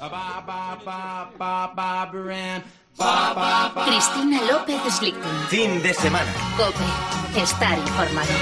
Cristina López Slichting. Fin de semana. COPE. Estar informado.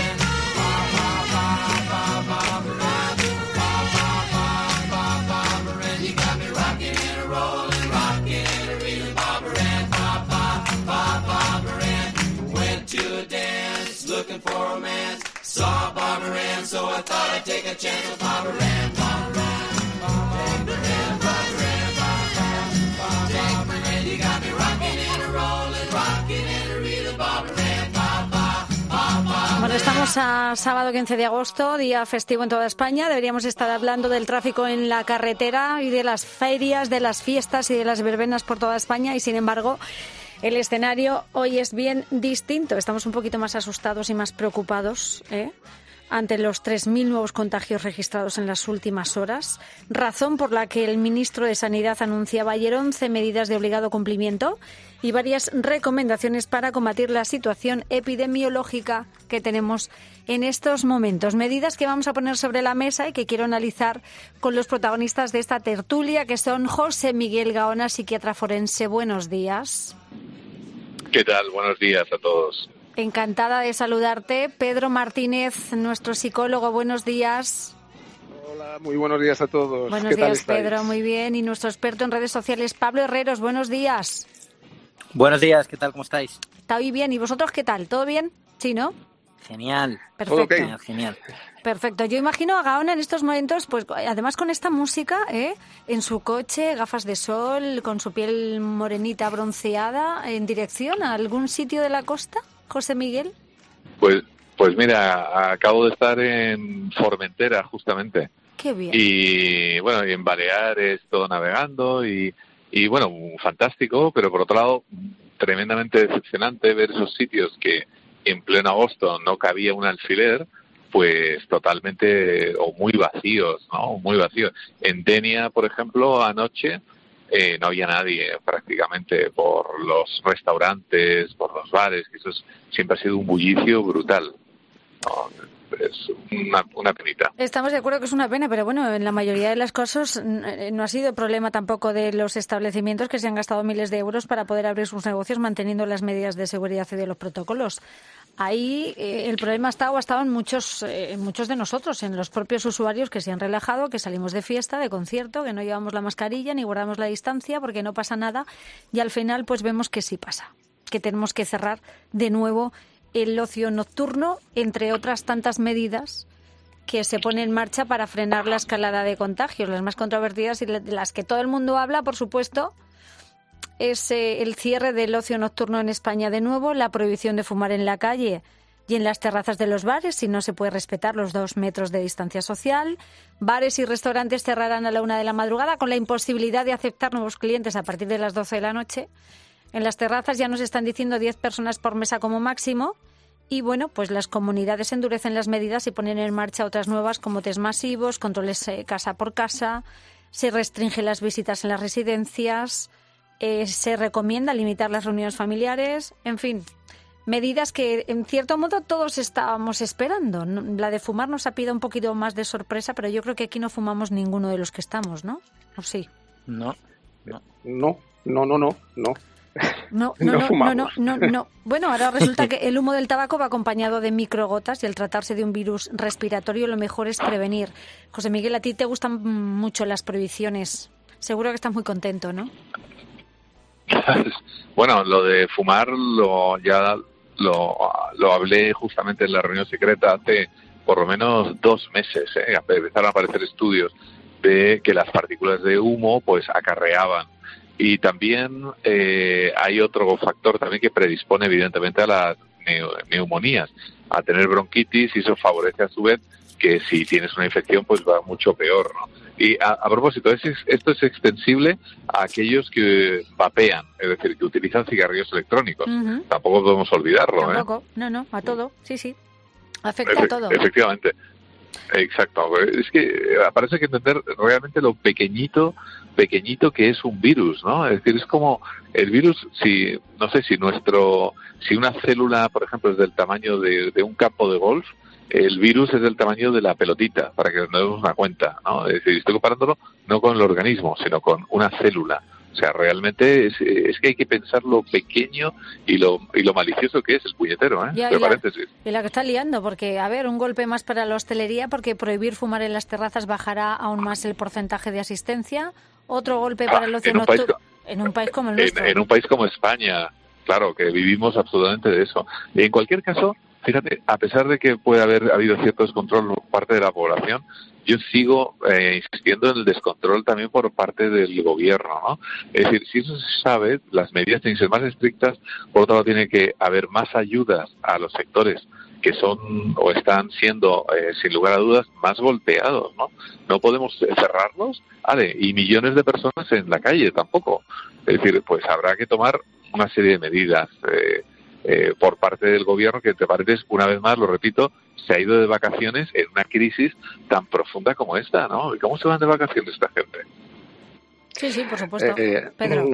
Looking for romance, saw Barbara Ann, so I thought I'd take a chance with Barbara Ann, Barbara Ann, Barbara Ann, Barbara Ann, Barbara Ann, you got me rocking and a rolling, rocking and a reeling, Barbara Ann, Bueno, estamos a sábado 15 de agosto, día festivo en toda España. Deberíamos estar hablando del tráfico en la carretera y de las ferias, de las fiestas y de las verbenas por toda España, y sin embargo el escenario hoy es bien distinto. Estamos un poquito más asustados y más preocupados ante los 3.000 nuevos contagios registrados en las últimas horas, razón por la que el ministro de Sanidad anunciaba ayer 11 medidas de obligado cumplimiento y varias recomendaciones para combatir la situación epidemiológica que tenemos en estos momentos. Medidas que vamos a poner sobre la mesa y que quiero analizar con los protagonistas de esta tertulia, que son José Miguel Gaona, psiquiatra forense. Buenos días. ¿Qué tal? Buenos días a todos. Encantada de saludarte. Pedro Martínez, nuestro psicólogo. Buenos días. Hola, muy buenos días a todos. Buenos días, Pedro. Muy bien. Y nuestro experto en redes sociales, Pablo Herreros. Buenos días. Buenos días, ¿qué tal? ¿Cómo estáis? Está muy bien. ¿Y vosotros qué tal? ¿Todo bien? Sí, ¿no? Genial. Perfecto. Okay. Genial. Perfecto. Yo imagino a Gaona en estos momentos, pues además con esta música, en su coche, gafas de sol, con su piel morenita bronceada, en dirección a algún sitio de la costa, José Miguel. Pues mira, acabo de estar en Formentera, justamente. Qué bien. Y bueno, y en Baleares, todo navegando y bueno, fantástico, pero por otro lado, tremendamente decepcionante ver esos sitios que en pleno agosto no cabía un alfiler, pues totalmente o muy vacíos, ¿no? Muy vacíos. En Denia, por ejemplo, anoche no había nadie prácticamente por los restaurantes, por los bares, que eso siempre ha sido un bullicio brutal, ¿no? Es una penita. Estamos de acuerdo que es una pena, pero bueno, en la mayoría de los casos no ha sido problema tampoco de los establecimientos que se han gastado miles de euros para poder abrir sus negocios manteniendo las medidas de seguridad y de los protocolos. Ahí el problema ha estado en muchos de nosotros, en los propios usuarios que se han relajado, que salimos de fiesta, de concierto, que no llevamos la mascarilla ni guardamos la distancia porque no pasa nada, y al final pues vemos que sí pasa, que tenemos que cerrar de nuevo el ocio nocturno, entre otras tantas medidas que se ponen en marcha para frenar la escalada de contagios. Las más controvertidas y de las que todo el mundo habla, por supuesto, es el cierre del ocio nocturno en España de nuevo, la prohibición de fumar en la calle y en las terrazas de los bares si no se puede respetar los 2 metros de distancia social. Bares y restaurantes cerrarán a la 1 de la madrugada con la imposibilidad de aceptar nuevos clientes a partir de las 12 de la noche. En las terrazas ya nos están diciendo 10 personas por mesa como máximo. Y bueno, pues las comunidades endurecen las medidas y ponen en marcha otras nuevas como test masivos, controles casa por casa, se restringen las visitas en las residencias, se recomienda limitar las reuniones familiares, en fin, medidas que en cierto modo todos estábamos esperando. La de fumar nos ha pillado un poquito más de sorpresa, pero yo creo que aquí no fumamos ninguno de los que estamos, ¿no? ¿O sí? No. No. No. Bueno, ahora resulta que el humo del tabaco va acompañado de microgotas y al tratarse de un virus respiratorio lo mejor es prevenir. José Miguel, a ti te gustan mucho las prohibiciones. Seguro que estás muy contento, ¿no? Bueno, lo de fumar lo hablé justamente en la reunión secreta hace por lo menos 2 meses. Empezaron a aparecer estudios de que las partículas de humo pues acarreaban. Y también hay otro factor también que predispone evidentemente a las neumonías, a tener bronquitis, y eso favorece a su vez que si tienes una infección pues va mucho peor, ¿no? Y a propósito, esto es extensible a aquellos que vapean, es decir, que utilizan cigarrillos electrónicos. Uh-huh. Tampoco podemos olvidarlo. Tampoco, no, a todo, sí. Afecta a todo. Efectivamente. Exacto. Es que parece que entender realmente lo pequeñito que es un virus, ¿no? Es decir, es como el virus, si una célula, por ejemplo, es del tamaño de un campo de golf, el virus es del tamaño de la pelotita, para que nos demos una cuenta, ¿no? Es decir, estoy comparándolo no con el organismo, sino con una célula. O sea, realmente es que hay que pensar lo pequeño y lo malicioso que es el puñetero, ¿eh? Ya, paréntesis. Y la que está liando, porque, a ver, un golpe más para la hostelería, porque prohibir fumar en las terrazas bajará aún más el porcentaje de asistencia. Otro golpe para el ocio nocturno. En un país como el nuestro. En un país como España, claro, que vivimos absolutamente de eso. En cualquier caso, fíjate, a pesar de que puede haber habido cierto descontrol por parte de la población, yo sigo insistiendo en el descontrol también por parte del gobierno, ¿no? Es decir, si eso se sabe, las medidas tienen que ser más estrictas, por otro lado tiene que haber más ayudas a los sectores que son o están siendo, sin lugar a dudas, más golpeados, ¿no? No podemos cerrarlos, y millones de personas en la calle tampoco. Es decir, pues habrá que tomar una serie de medidas por parte del gobierno que, te pareces, una vez más, lo repito, se ha ido de vacaciones en una crisis tan profunda como esta, ¿no? ¿Y cómo se van de vacaciones esta gente? Sí, sí, por supuesto. Pedro.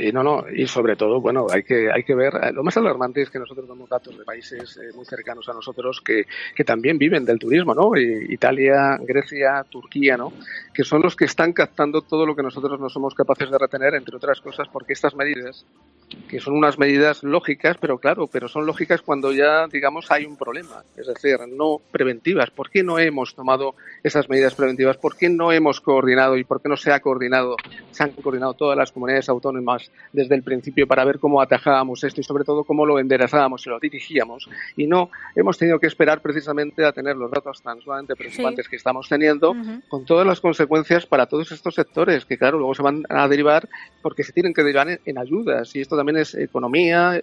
Y sobre todo, bueno, hay que ver, lo más alarmante es que nosotros damos datos de países muy cercanos a nosotros que también viven del turismo, ¿no? Italia, Grecia, Turquía, ¿no? Que son los que están captando todo lo que nosotros no somos capaces de retener, entre otras cosas, porque estas medidas, que son unas medidas lógicas, pero son lógicas cuando ya, digamos, hay un problema, es decir, no preventivas. ¿Por qué no hemos tomado esas medidas preventivas? ¿Por qué no hemos coordinado y por qué no se han coordinado todas las comunidades autónomas desde el principio para ver cómo atajábamos esto y sobre todo cómo lo enderezábamos y lo dirigíamos? Y no hemos tenido que esperar precisamente a tener los datos tan sumamente preocupantes que estamos teniendo, con todas las consecuencias para todos estos sectores que, claro, luego se van a derivar porque se tienen que derivar en ayudas, y esto también es economía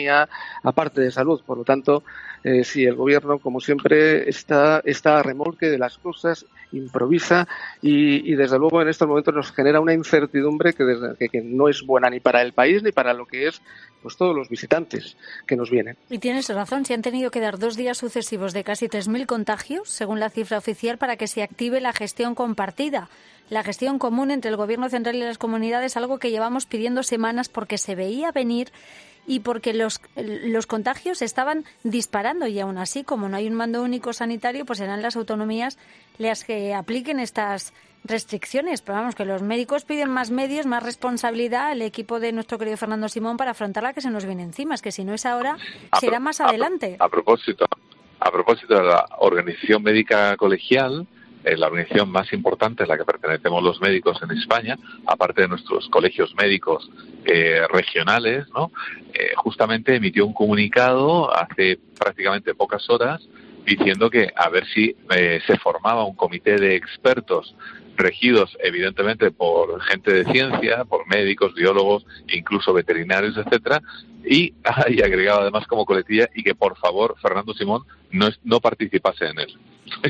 aparte de salud. Por lo tanto, si el gobierno, como siempre, está a remolque de las cosas, improvisa y desde luego en estos momentos nos genera una incertidumbre que no es buena ni para el país ni para lo que es, pues, todos los visitantes que nos vienen. Y tienes razón, se han tenido que dar 2 días sucesivos de casi 3.000 contagios, según la cifra oficial, para que se active la gestión compartida. La gestión común entre el Gobierno central y las comunidades, algo que llevamos pidiendo semanas porque se veía venir y porque los contagios estaban disparando, y aún así, como no hay un mando único sanitario, pues serán las autonomías las que apliquen estas restricciones. Pero vamos, que los médicos piden más medios, más responsabilidad al equipo de nuestro querido Fernando Simón para afrontar la que se nos viene encima. Es que si no es ahora, será más adelante. A propósito de la Organización Médica Colegial, la organización más importante a la que pertenecemos los médicos en España, aparte de nuestros colegios médicos regionales, ¿no? Justamente emitió un comunicado hace prácticamente pocas horas diciendo que a ver si se formaba un comité de expertos regidos evidentemente por gente de ciencia, por médicos, biólogos, incluso veterinarios, etcétera, y agregado además como coletilla, y que por favor Fernando Simón no participase en él.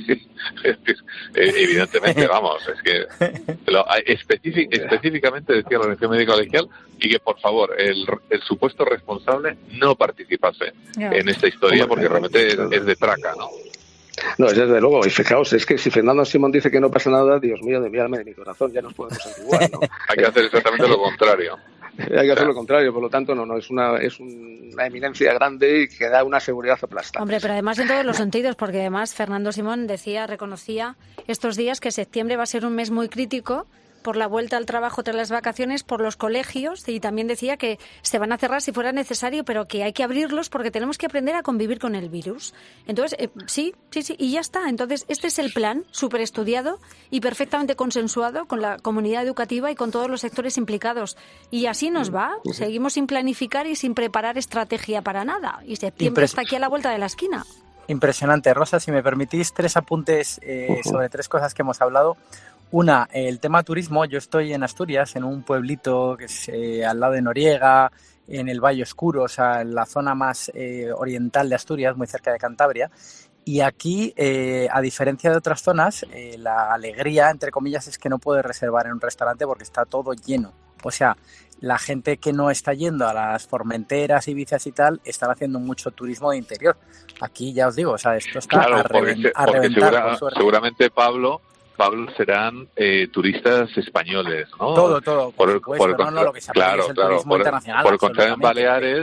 Evidentemente, vamos, es que específicamente decía la Organización Médica Colegial, y que por favor el supuesto responsable no participase en esta historia, porque realmente es de traca, ¿no? No, es desde luego, y fijaos, es que si Fernando Simón dice que no pasa nada, Dios mío, de mi alma y de mi corazón, ya nos podemos antiguar, ¿no? Hay que hacer exactamente lo contrario. Hay que hacer lo contrario, por lo tanto, es una eminencia grande y que da una seguridad aplastante. Hombre, pero además en todos los sentidos, porque además Fernando Simón reconocía estos días que septiembre va a ser un mes muy crítico por la vuelta al trabajo tras las vacaciones, por los colegios, y también decía que se van a cerrar si fuera necesario, pero que hay que abrirlos porque tenemos que aprender a convivir con el virus. Entonces, sí, y ya está. Entonces, este es el plan súper estudiado y perfectamente consensuado con la comunidad educativa y con todos los sectores implicados. Y así nos va. Seguimos sin planificar y sin preparar estrategia para nada. Y septiembre está aquí a la vuelta de la esquina. Impresionante. Rosa, si me permitís 3 apuntes sobre 3 cosas que hemos hablado. Una, el tema turismo. Yo estoy en Asturias, en un pueblito que es al lado de Noriega, en el Valle Oscuro, o sea, en la zona más oriental de Asturias, muy cerca de Cantabria. Y aquí, a diferencia de otras zonas, la alegría, entre comillas, es que no puedes reservar en un restaurante porque está todo lleno. O sea, la gente que no está yendo a las Formenteras, Ibizas y tal, están haciendo mucho turismo de interior. Aquí ya os digo, o sea, esto está a reventar. Seguramente, Pablo, serán turistas españoles, ¿no? Todo. Por supuesto, no lo que se aprecia es el turismo internacional. Por el contrario, en Baleares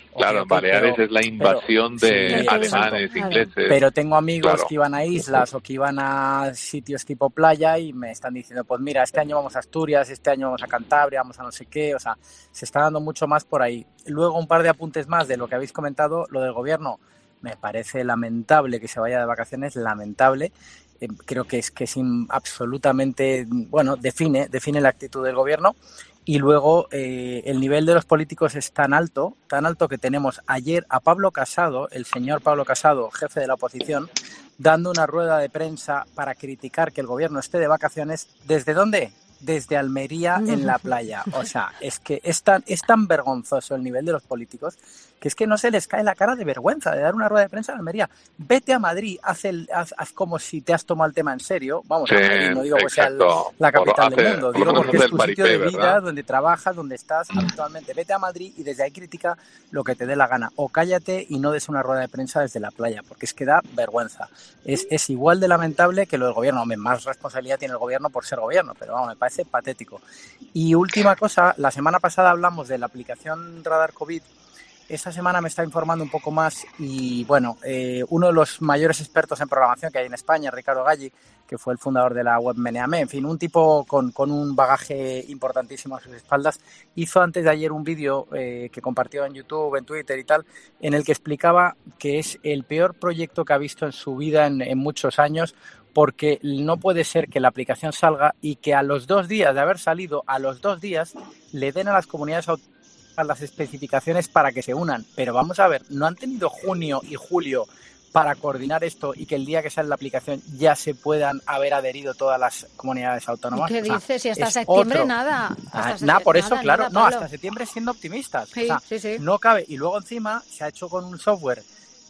Claro, en Baleares es la invasión de sí, alemanes, claro. ingleses. Pero tengo amigos Claro. que iban a islas o que iban a sitios tipo playa y me están diciendo, pues mira, este año vamos a Asturias, este año vamos a Cantabria, vamos a no sé qué, o sea, se está dando mucho más por ahí. Luego un par de apuntes más de lo que habéis comentado, lo del gobierno. Me parece lamentable que se vaya de vacaciones, lamentable. Creo que es absolutamente, bueno, define la actitud del gobierno. Y luego el nivel de los políticos es tan alto que tenemos ayer a Pablo Casado, el señor Pablo Casado, jefe de la oposición, dando una rueda de prensa para criticar que el gobierno esté de vacaciones. ¿Desde dónde? Desde Almería en la playa. O sea, es que es tan vergonzoso el nivel de los políticos que es que no se les cae la cara de vergüenza de dar una rueda de prensa en Almería. Vete a Madrid, haz como si te has tomado el tema en serio. Vamos, Sí, a Madrid, no digo que sea exacto. la capital del Hace- mundo, por digo lo menos porque hace es tu el sitio de paripé, vida, ¿verdad? donde trabajas, donde estás habitualmente. Vete a Madrid y desde ahí critica lo que te dé la gana. O cállate y no des una rueda de prensa desde la playa, porque es que da vergüenza. Es igual de lamentable que lo del gobierno. Hombre, más responsabilidad tiene el gobierno por ser gobierno, pero vamos, me parece patético. Y última cosa, la semana pasada hablamos de la aplicación Radar COVID. Esta semana me está informando un poco más y, bueno, uno de los mayores expertos en programación que hay en España, Ricardo Galli, que fue el fundador de la web Meneame, en fin, un tipo con un bagaje importantísimo a sus espaldas, hizo antes de ayer un vídeo que compartió en YouTube, en Twitter y tal, en el que explicaba que es el peor proyecto que ha visto en su vida en muchos años, porque no puede ser que la aplicación salga y que a los 2 días de haber salido, a los 2 días, le den a las comunidades autónomas las especificaciones para que se unan. Pero vamos a ver, ¿no han tenido junio y julio para coordinar esto y que el día que sale la aplicación ya se puedan haber adherido todas las comunidades autónomas? ¿Qué O sea, dices? Si hasta es septiembre otro. nada. Nada, por eso, nada, claro, nada, no, Pablo. hasta septiembre siendo optimistas. Sí, O sea, sí. no cabe. Y luego encima se ha hecho con un software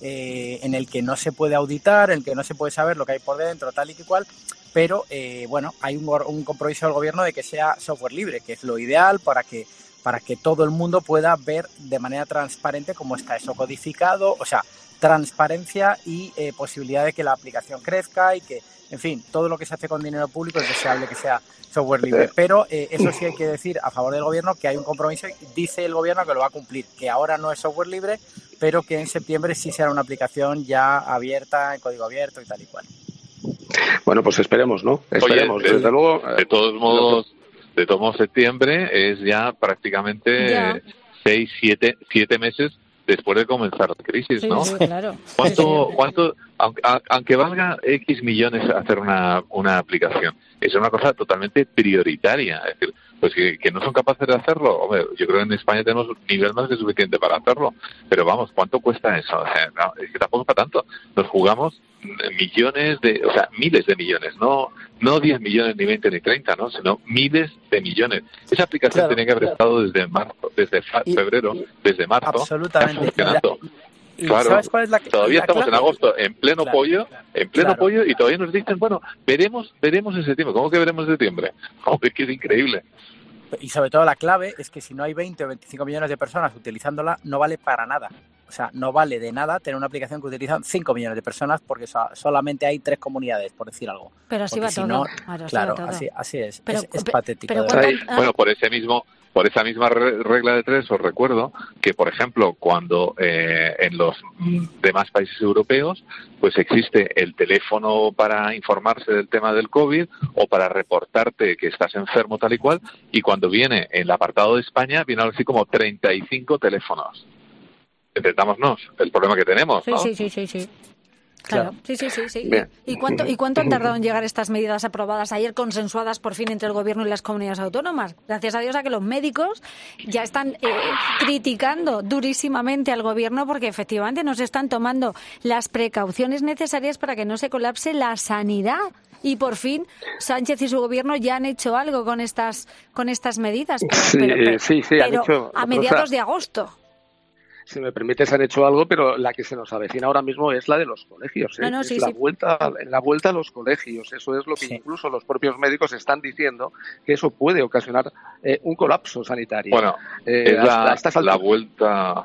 en el que no se puede auditar, en el que no se puede saber lo que hay por dentro, tal y que cual, pero bueno, hay un compromiso del gobierno de que sea software libre, que es lo ideal para que todo el mundo pueda ver de manera transparente cómo está eso codificado, o sea, transparencia y posibilidad de que la aplicación crezca y que, en fin, todo lo que se hace con dinero público es deseable que sea software libre. Pero eso sí hay que decir a favor del gobierno que hay un compromiso y dice el gobierno que lo va a cumplir, que ahora no es software libre, pero que en septiembre sí será una aplicación ya abierta, en código abierto y tal y cual. Bueno, pues esperemos, ¿no? Esperemos. Oye, desde luego. De todos modos, septiembre es ya prácticamente Ya. 7 meses después de comenzar la crisis, ¿no? Sí, claro. ¿Cuánto, aunque valga X millones hacer una aplicación, es una cosa totalmente prioritaria? Es decir, pues que no son capaces de hacerlo. Hombre, yo creo que en España tenemos un nivel más que suficiente para hacerlo. Pero vamos, ¿cuánto cuesta eso? O sea, no, es que tampoco es para tanto. Nos jugamos miles de millones, no 10 millones, ni 20, ni 30, ¿no? Sino miles de millones. Esa aplicación tenía que haber estado desde marzo, desde febrero, desde marzo. Absolutamente. Está funcionando. ¿Y Claro, sabes cuál es todavía estamos clave? en agosto, en pleno Claro. pollo, y todavía nos dicen, bueno, veremos en septiembre. ¿Cómo que veremos en septiembre? Hombre, que es increíble. Y sobre todo la clave es que si no hay 20 o 25 millones de personas utilizándola, no vale para nada. O sea, no vale de nada tener una aplicación que utilizan 5 millones de personas porque solamente hay 3 comunidades, por decir algo. Pero así Porque va si todo. no, Claro, así claro, va todo. así es. Pero- Es pe- patético. pero de ¿cuánto- verdad. Bueno, por esa misma regla de 3 os recuerdo que, por ejemplo, cuando en los demás países europeos pues existe el teléfono para informarse del tema del COVID o para reportarte que estás enfermo tal y cual, y cuando viene en el apartado de España viene algo así como 35 teléfonos. Entendámonos el problema que tenemos, ¿no? Sí. Claro, sí. Bien. ¿Y cuánto han tardado en llegar estas medidas aprobadas ayer, consensuadas por fin entre el Gobierno y las comunidades autónomas? Gracias a Dios a que los médicos ya están criticando durísimamente al Gobierno porque efectivamente no se están tomando las precauciones necesarias para que no se colapse la sanidad. Y por fin Sánchez y su Gobierno ya han hecho algo con estas medidas, Sí, han hecho a otra mediados cosa. de agosto. Si me permites, han hecho algo, pero la que se nos avecina ahora mismo es la de los colegios. No, Es sí, la sí. vuelta a los colegios. Eso es lo que Sí. incluso los propios médicos están diciendo, que eso puede ocasionar un colapso sanitario. Bueno, es hasta estas la alturas. vuelta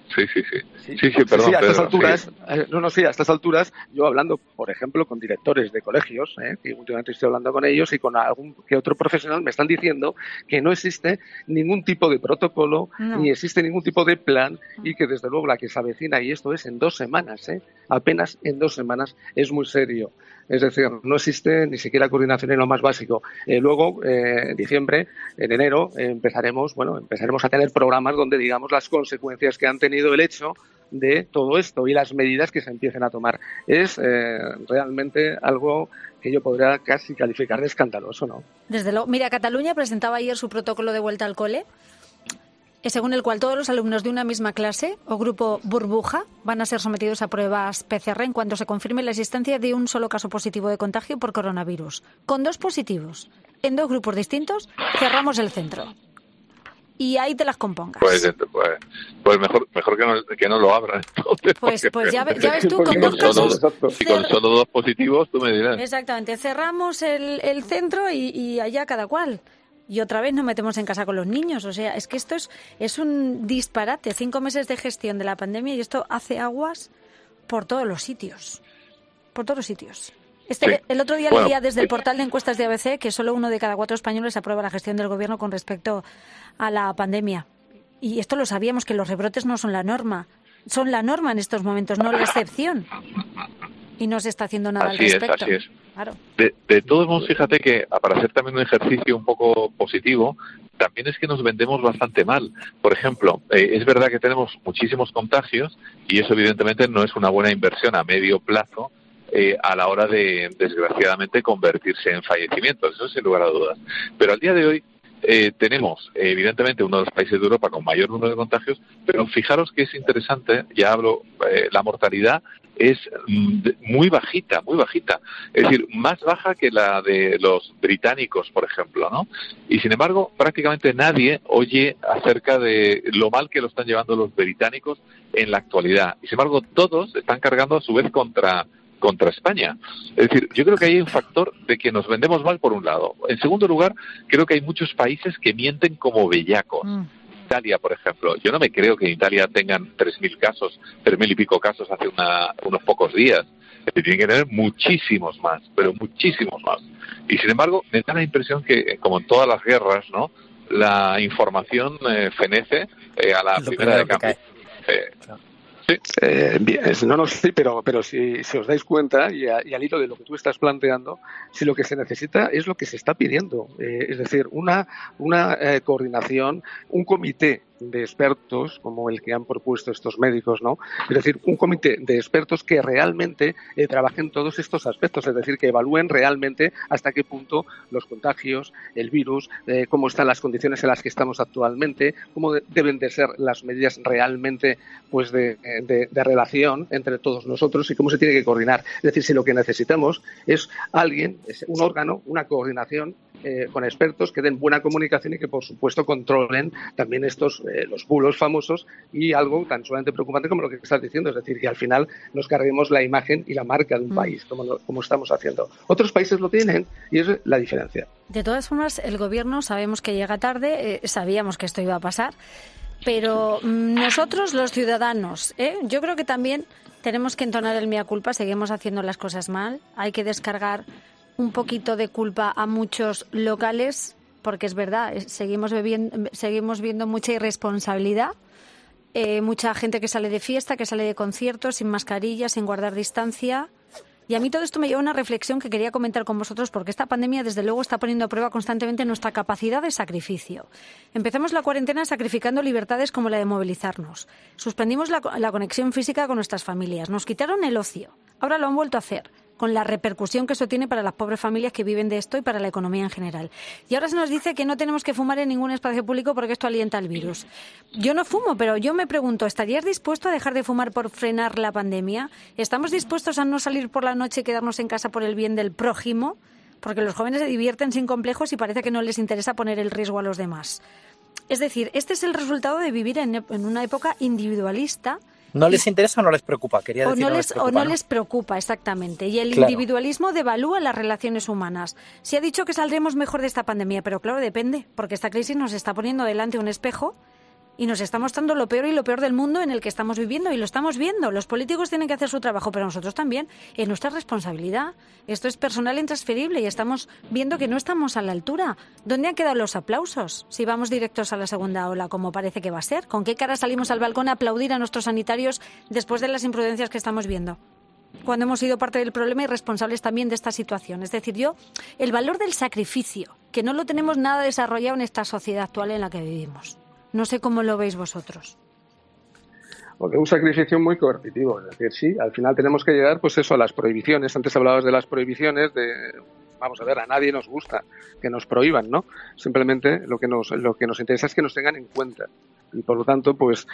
Perdón, a estas Pedro, alturas, a estas alturas, yo hablando, por ejemplo, con directores de colegios, que últimamente estoy hablando con ellos y con algún que otro profesional, me están diciendo que no existe ningún tipo de protocolo, ni existe ningún tipo de plan, y que desde luego la que se avecina, y esto es en 2 semanas, apenas en 2 semanas, es muy serio. Es decir, no existe ni siquiera coordinación en lo más básico. Luego, en diciembre, en enero, empezaremos a tener programas donde digamos las consecuencias que han tenido el hecho de todo esto y las medidas que se empiecen a tomar. Es realmente algo que yo podría casi calificar de escandaloso, ¿no? Desde luego. Mira, Cataluña presentaba ayer su protocolo de vuelta al cole, según el cual todos los alumnos de una misma clase o grupo burbuja van a ser sometidos a pruebas PCR en cuanto se confirme la existencia de un solo caso positivo de contagio por coronavirus. Con 2 positivos en 2 grupos distintos, cerramos el centro. Y ahí te las compongas. Pues mejor que no lo abran. Entonces, pues ya ves tú, con 2 casos... Y con solo 2 positivos, tú me dirás. Exactamente, cerramos el centro y allá cada cual. Y otra vez nos metemos en casa con los niños. O sea, es que esto es un disparate. 5 meses de gestión de la pandemia y esto hace aguas por todos los sitios. Por todos los sitios. El otro día leía desde el portal de encuestas de ABC que solo 1 de cada 4 españoles aprueba la gestión del gobierno con respecto a la pandemia. Y esto lo sabíamos, que los rebrotes no son la norma. Son la norma en estos momentos, no la excepción. Y no se está haciendo nada al respecto. Así es. Claro. De todos modos, fíjate que para hacer también un ejercicio un poco positivo, también es que nos vendemos bastante mal. Por ejemplo, es verdad que tenemos muchísimos contagios y eso evidentemente no es una buena inversión a medio plazo a la hora de, desgraciadamente, convertirse en fallecimientos. Eso sin lugar a dudas. Pero al día de hoy tenemos, evidentemente, uno de los países de Europa con mayor número de contagios, pero fijaros que es interesante, ya hablo, la mortalidad es muy bajita. Es decir, más baja que la de los británicos, por ejemplo, ¿no? Y sin embargo, prácticamente nadie oye acerca de lo mal que lo están llevando los británicos en la actualidad. Y sin embargo, todos están cargando a su vez contra España. Es decir, yo creo que hay un factor de que nos vendemos mal por un lado. En segundo lugar, creo que hay muchos países que mienten como bellacos. Italia, por ejemplo. Yo no me creo que en Italia tengan 3.000 y pico casos hace unos pocos días. Tienen que tener muchísimos más, pero muchísimos más. Y sin embargo, me da la impresión que, como en todas las guerras, ¿no?, la información fenece a la primera de cambio. Sí. Sí, pero si os dais cuenta, y al hilo de lo que tú estás planteando, si lo que se necesita es lo que se está pidiendo, es decir, una coordinación, un comité de expertos como el que han propuesto estos médicos, ¿no? Es decir, un comité de expertos que realmente trabajen todos estos aspectos, es decir, que evalúen realmente hasta qué punto los contagios, el virus, cómo están las condiciones en las que estamos actualmente, cómo deben de ser las medidas realmente, pues, de relación entre todos nosotros y cómo se tiene que coordinar. Es decir, si lo que necesitamos es alguien, un órgano, una coordinación con expertos que den buena comunicación y que, por supuesto, controlen también estos los bulos famosos y algo tan sumamente preocupante como lo que estás diciendo, es decir, que al final nos carguemos la imagen y la marca de un país, como estamos haciendo. Otros países lo tienen y es la diferencia. De todas formas, el gobierno sabemos que llega tarde, sabíamos que esto iba a pasar, pero nosotros, los ciudadanos, yo creo que también tenemos que entonar el mea culpa, seguimos haciendo las cosas mal, hay que descargar un poquito de culpa a muchos locales, porque es verdad, seguimos viendo mucha irresponsabilidad, mucha gente que sale de fiesta, que sale de conciertos sin mascarilla, sin guardar distancia. Y a mí todo esto me lleva a una reflexión que quería comentar con vosotros, porque esta pandemia, desde luego, está poniendo a prueba constantemente nuestra capacidad de sacrificio. Empezamos la cuarentena sacrificando libertades como la de movilizarnos. Suspendimos la conexión física con nuestras familias. Nos quitaron el ocio. Ahora lo han vuelto a hacer, con la repercusión que eso tiene para las pobres familias que viven de esto y para la economía en general. Y ahora se nos dice que no tenemos que fumar en ningún espacio público porque esto alienta el virus. Yo no fumo, pero yo me pregunto, ¿estarías dispuesto a dejar de fumar por frenar la pandemia? ¿Estamos dispuestos a no salir por la noche y quedarnos en casa por el bien del prójimo? Porque los jóvenes se divierten sin complejos y parece que no les interesa poner el riesgo a los demás. Es decir, este es el resultado de vivir en una época individualista. ¿No les interesa o no les preocupa? Quería decir, no les preocupa, exactamente. Y el individualismo devalúa las relaciones humanas. Se ha dicho que saldremos mejor de esta pandemia, pero claro, depende, porque esta crisis nos está poniendo delante un espejo Y nos está mostrando lo peor y lo peor del mundo en el que estamos viviendo, y lo estamos viendo. Los políticos tienen que hacer su trabajo, pero nosotros también. Es nuestra responsabilidad. Esto es personal e intransferible y estamos viendo que no estamos a la altura. ¿Dónde han quedado los aplausos si vamos directos a la segunda ola, como parece que va a ser? ¿Con qué cara salimos al balcón a aplaudir a nuestros sanitarios después de las imprudencias que estamos viendo? Cuando hemos sido parte del problema y responsables también de esta situación. Es decir, el valor del sacrificio, que no lo tenemos nada desarrollado en esta sociedad actual en la que vivimos. No sé cómo lo veis vosotros. Porque es un sacrificio muy coercitivo. Es decir, sí, al final tenemos que llegar, pues eso, a las prohibiciones. Antes hablabas de las prohibiciones, vamos a ver, a nadie nos gusta que nos prohíban, ¿no? Simplemente lo que nos interesa es que nos tengan en cuenta. Y por lo tanto, pues,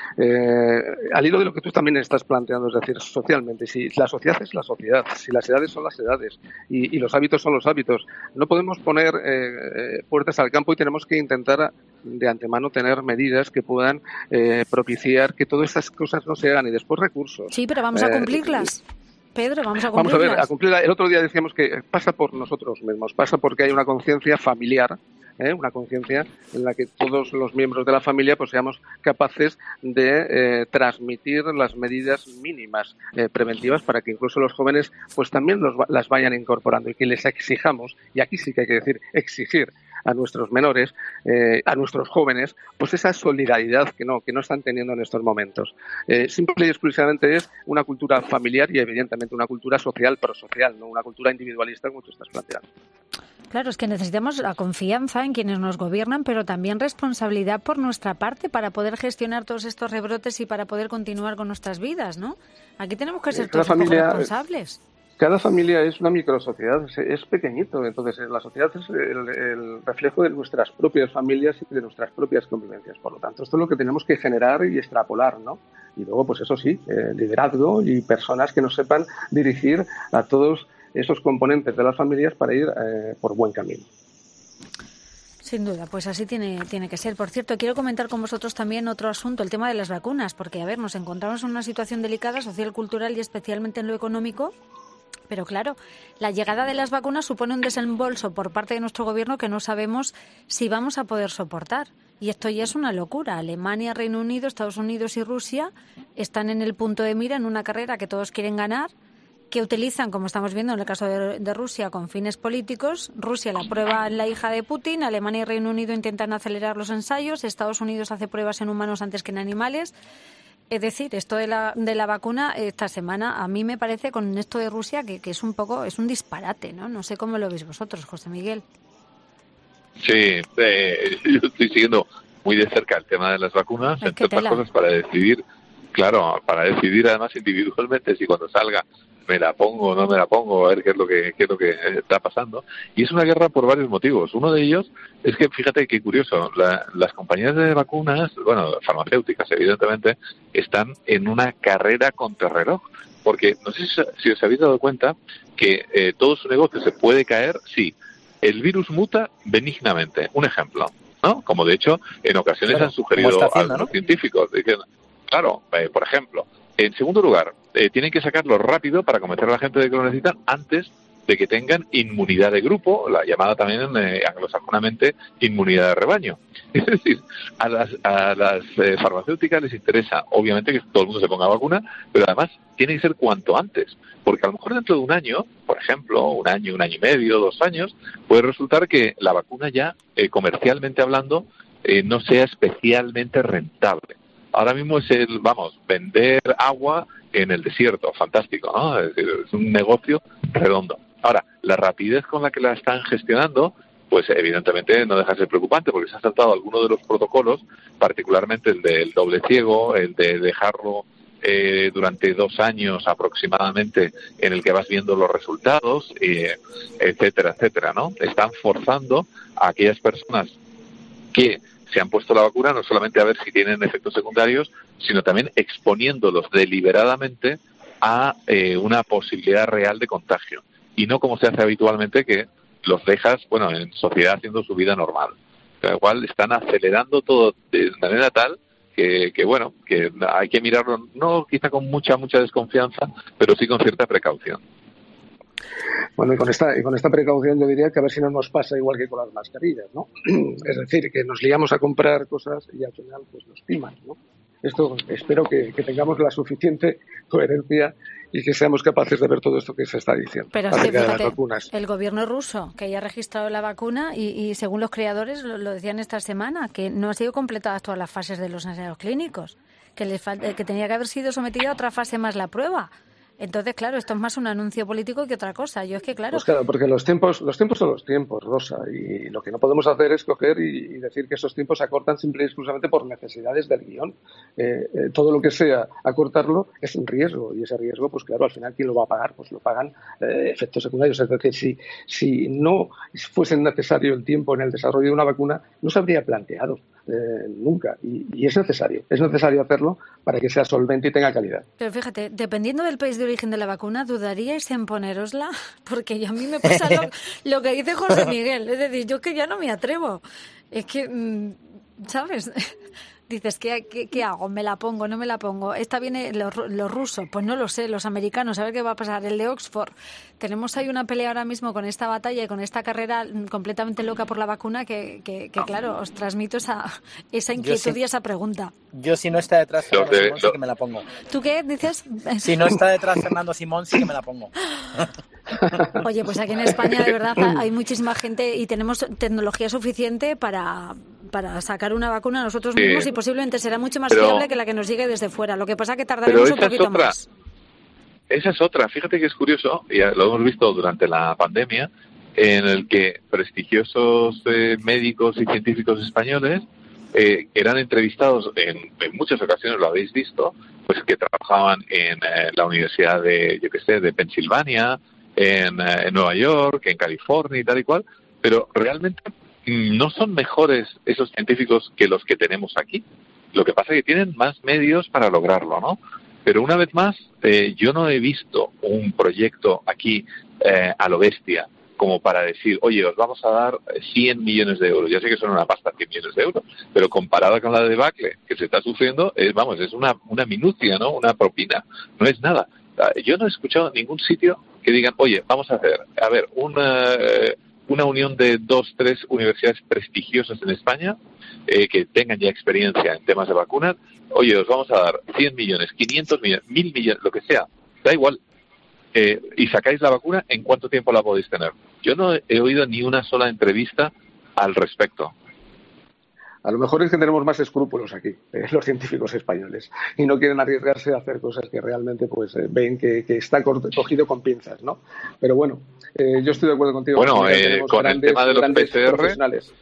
al hilo de lo que tú también estás planteando, es decir, socialmente, si la sociedad es la sociedad, si las edades son las edades y los hábitos son los hábitos, no podemos poner puertas al campo y tenemos que intentar de antemano tener medidas que puedan propiciar que todas estas cosas no se hagan y después recursos. Sí, pero vamos a cumplirlas. Pedro, vamos a cumplirlas. Vamos a ver, a cumplirlas. El otro día decíamos que pasa por nosotros mismos, pasa porque hay una conciencia familiar, una conciencia en la que todos los miembros de la familia pues seamos capaces de transmitir las medidas mínimas preventivas para que incluso los jóvenes pues también las vayan incorporando y que les exijamos, y aquí sí que hay que decir exigir a nuestros menores, a nuestros jóvenes, pues esa solidaridad que no están teniendo en estos momentos. Simple y exclusivamente es una cultura familiar y evidentemente una cultura social, pero social, no una cultura individualista como tú estás planteando. Claro, es que necesitamos la confianza en quienes nos gobiernan, pero también responsabilidad por nuestra parte para poder gestionar todos estos rebrotes y para poder continuar con nuestras vidas, ¿no? Aquí tenemos que ser todos un poco responsables. Cada familia es una microsociedad, es pequeñito, entonces la sociedad es el reflejo de nuestras propias familias y de nuestras propias convivencias. Por lo tanto, esto es lo que tenemos que generar y extrapolar, ¿no? Y luego, pues eso sí, liderazgo y personas que nos sepan dirigir a todos esos componentes de las familias para ir por buen camino. Sin duda, pues así tiene que ser. Por cierto, quiero comentar con vosotros también otro asunto, el tema de las vacunas, porque, a ver, nos encontramos en una situación delicada social, cultural y especialmente en lo económico. Pero claro, la llegada de las vacunas supone un desembolso por parte de nuestro gobierno que no sabemos si vamos a poder soportar. Y esto ya es una locura. Alemania, Reino Unido, Estados Unidos y Rusia están en el punto de mira en una carrera que todos quieren ganar, que utilizan, como estamos viendo en el caso de Rusia, con fines políticos. Rusia la prueba en la hija de Putin, Alemania y Reino Unido intentan acelerar los ensayos, Estados Unidos hace pruebas en humanos antes que en animales. Es decir, esto de la vacuna esta semana, a mí me parece con esto de Rusia que es un disparate, ¿no? No sé cómo lo veis vosotros, José Miguel. Sí, yo estoy siguiendo muy de cerca el tema de las vacunas, entre otras cosas para decidir además individualmente si cuando salga me la pongo o no me la pongo, a ver qué es lo que está pasando. Y es una guerra por varios motivos. Uno de ellos es que, fíjate qué curioso, las compañías de vacunas, bueno, farmacéuticas evidentemente, están en una carrera contrarreloj. Porque no sé si os habéis dado cuenta que todo su negocio se puede caer si el virus muta benignamente. Un ejemplo, ¿no? Como de hecho en ocasiones han sugerido a los científicos. Claro, por ejemplo. En segundo lugar, tienen que sacarlo rápido para convencer a la gente de que lo necesitan antes de que tengan inmunidad de grupo, la llamada también anglosajonamente inmunidad de rebaño. Es decir, a las farmacéuticas les interesa, obviamente, que todo el mundo se ponga vacuna, pero además tiene que ser cuanto antes, porque a lo mejor dentro de un año, por ejemplo, un año y medio, 2 años, puede resultar que la vacuna ya, comercialmente hablando, no sea especialmente rentable. Ahora mismo es vender agua en el desierto, fantástico, ¿no? Es decir, es un negocio redondo. Ahora, la rapidez con la que la están gestionando, pues evidentemente no deja de ser preocupante, porque se ha saltado alguno de los protocolos, particularmente el del doble ciego, el de dejarlo durante 2 años aproximadamente, en el que vas viendo los resultados, etcétera, etcétera, ¿no? Están forzando a aquellas personas que se han puesto la vacuna no solamente a ver si tienen efectos secundarios, sino también exponiéndolos deliberadamente a una posibilidad real de contagio. Y no como se hace habitualmente, que los dejas, en sociedad haciendo su vida normal. Con lo cual están acelerando todo de manera tal que hay que mirarlo, no quizá con mucha desconfianza, pero sí con cierta precaución. Bueno, y con esta precaución yo diría que a ver si no nos pasa igual que con las mascarillas, ¿no? Es decir, que nos liamos a comprar cosas y al final pues nos timan, ¿no? Esto espero que tengamos la suficiente coherencia y que seamos capaces de ver todo esto que se está diciendo. Pero es que fíjate, el gobierno ruso, que ya ha registrado la vacuna y según los creadores lo decían esta semana, que no han sido completadas todas las fases de los ensayos clínicos, que tenía que haber sido sometida a otra fase más la prueba. Entonces, claro, esto es más un anuncio político que otra cosa. Yo es que, claro... Pues claro, porque los tiempos son los tiempos, Rosa, y lo que no podemos hacer es coger y decir que esos tiempos se acortan simple y exclusivamente por necesidades del guión. Todo lo que sea acortarlo es un riesgo, y ese riesgo, pues claro, al final, ¿quién lo va a pagar? Pues lo pagan efectos secundarios. Es decir, si no fuese necesario el tiempo en el desarrollo de una vacuna, no se habría planteado nunca, y es necesario hacerlo para que sea solvente y tenga calidad. Pero fíjate, dependiendo del país de origen de la vacuna, ¿dudaríais en ponérosla? Porque a mí me pasa lo que dice José Miguel, es decir, yo que ya no me atrevo, es que, ¿sabes? Dices, ¿qué hago? ¿Me la pongo? ¿No me la pongo? Esta viene los rusos, pues no lo sé, los americanos, a ver qué va a pasar, el de Oxford. Tenemos ahí una pelea ahora mismo con esta batalla y con esta carrera completamente loca por la vacuna que claro, os transmito esa inquietud y esa pregunta. Yo si no está detrás Fernando Simón sí que me la pongo. ¿Tú qué dices? Si no está detrás Fernando Simón sí que me la pongo. Oye, pues aquí en España de verdad hay muchísima gente y tenemos tecnología suficiente para sacar una vacuna nosotros mismos y posiblemente será mucho más fiable que la que nos llegue desde fuera. Lo que pasa es que tardaremos un poquito más. Esa es otra. Fíjate que es curioso, y lo hemos visto durante la pandemia, en el que prestigiosos médicos y científicos españoles eran entrevistados en muchas ocasiones, lo habéis visto, pues que trabajaban en la Universidad de Pensilvania, en Nueva York, en California y tal y cual, pero realmente no son mejores esos científicos que los que tenemos aquí. Lo que pasa es que tienen más medios para lograrlo, ¿no? Pero una vez más, yo no he visto un proyecto aquí a lo bestia como para decir, oye, os vamos a dar 100 millones de euros. Ya sé que son una pasta 100 millones de euros, pero comparada con la debacle que se está sufriendo, es una minucia, ¿no? Una propina, no es nada. Yo no he escuchado ningún sitio que digan, oye, vamos a hacer, una unión de 2-3 universidades prestigiosas en España que tengan ya experiencia en temas de vacunas. Oye, os vamos a dar 100 millones, 500 millones, 1.000 millones, lo que sea, da igual. Y sacáis la vacuna, ¿en cuánto tiempo la podéis tener? Yo no he oído ni una sola entrevista al respecto. A lo mejor es que tenemos más escrúpulos aquí, los científicos españoles, y no quieren arriesgarse a hacer cosas que realmente pues ven que está cogido con pinzas, ¿no? Pero bueno, yo estoy de acuerdo contigo. Bueno, con el tema de los PCR...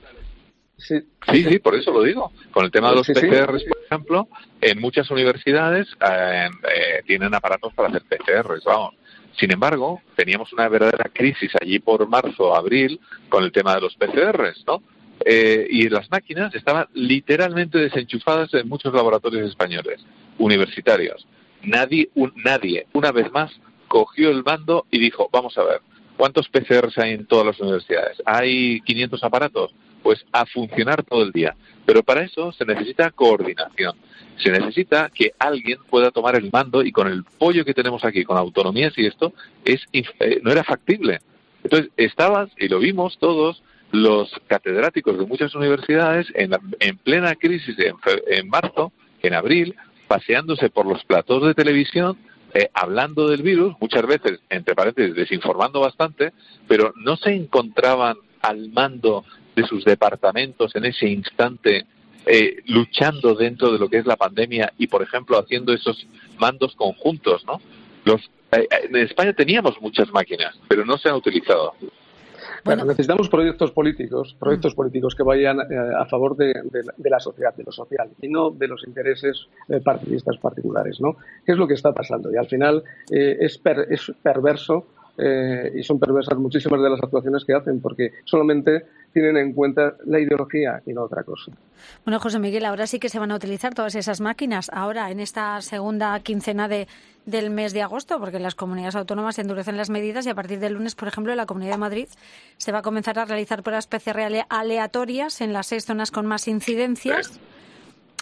Sí, por eso lo digo. Con el tema de los PCRs, por ejemplo, en muchas universidades tienen aparatos para hacer PCRs, vamos. Sin embargo, teníamos una verdadera crisis allí por marzo, abril, con el tema de los PCRs, ¿no? Y las máquinas estaban literalmente desenchufadas en muchos laboratorios españoles, universitarios. Nadie, una vez más, cogió el mando y dijo, vamos a ver, ¿cuántos PCRs hay en todas las universidades? ¿Hay 500 aparatos? Pues a funcionar todo el día. Pero para eso se necesita coordinación. Se necesita que alguien pueda tomar el mando y con el pollo que tenemos aquí, con autonomías y esto, no era factible. Entonces estabas, y lo vimos todos, los catedráticos de muchas universidades en plena crisis en marzo, en abril, paseándose por los platós de televisión, hablando del virus, muchas veces, entre paréntesis, desinformando bastante, pero no se encontraban al mando de sus departamentos en ese instante, luchando dentro de lo que es la pandemia y, por ejemplo, haciendo esos mandos conjuntos, ¿no? En España teníamos muchas máquinas, pero no se han utilizado. Bueno, necesitamos proyectos políticos que vayan a favor de la sociedad, de lo social, y no de los intereses partidistas particulares, ¿no? ¿Qué es lo que está pasando? Y al final es perverso, y son perversas muchísimas de las actuaciones que hacen, porque solamente tienen en cuenta la ideología y no otra cosa. Bueno, José Miguel, ahora sí que se van a utilizar todas esas máquinas, ahora en esta segunda quincena del mes de agosto, porque las comunidades autónomas endurecen las medidas y a partir del lunes, por ejemplo, en la Comunidad de Madrid se va a comenzar a realizar pruebas PCR aleatorias en las 6 zonas con más incidencias.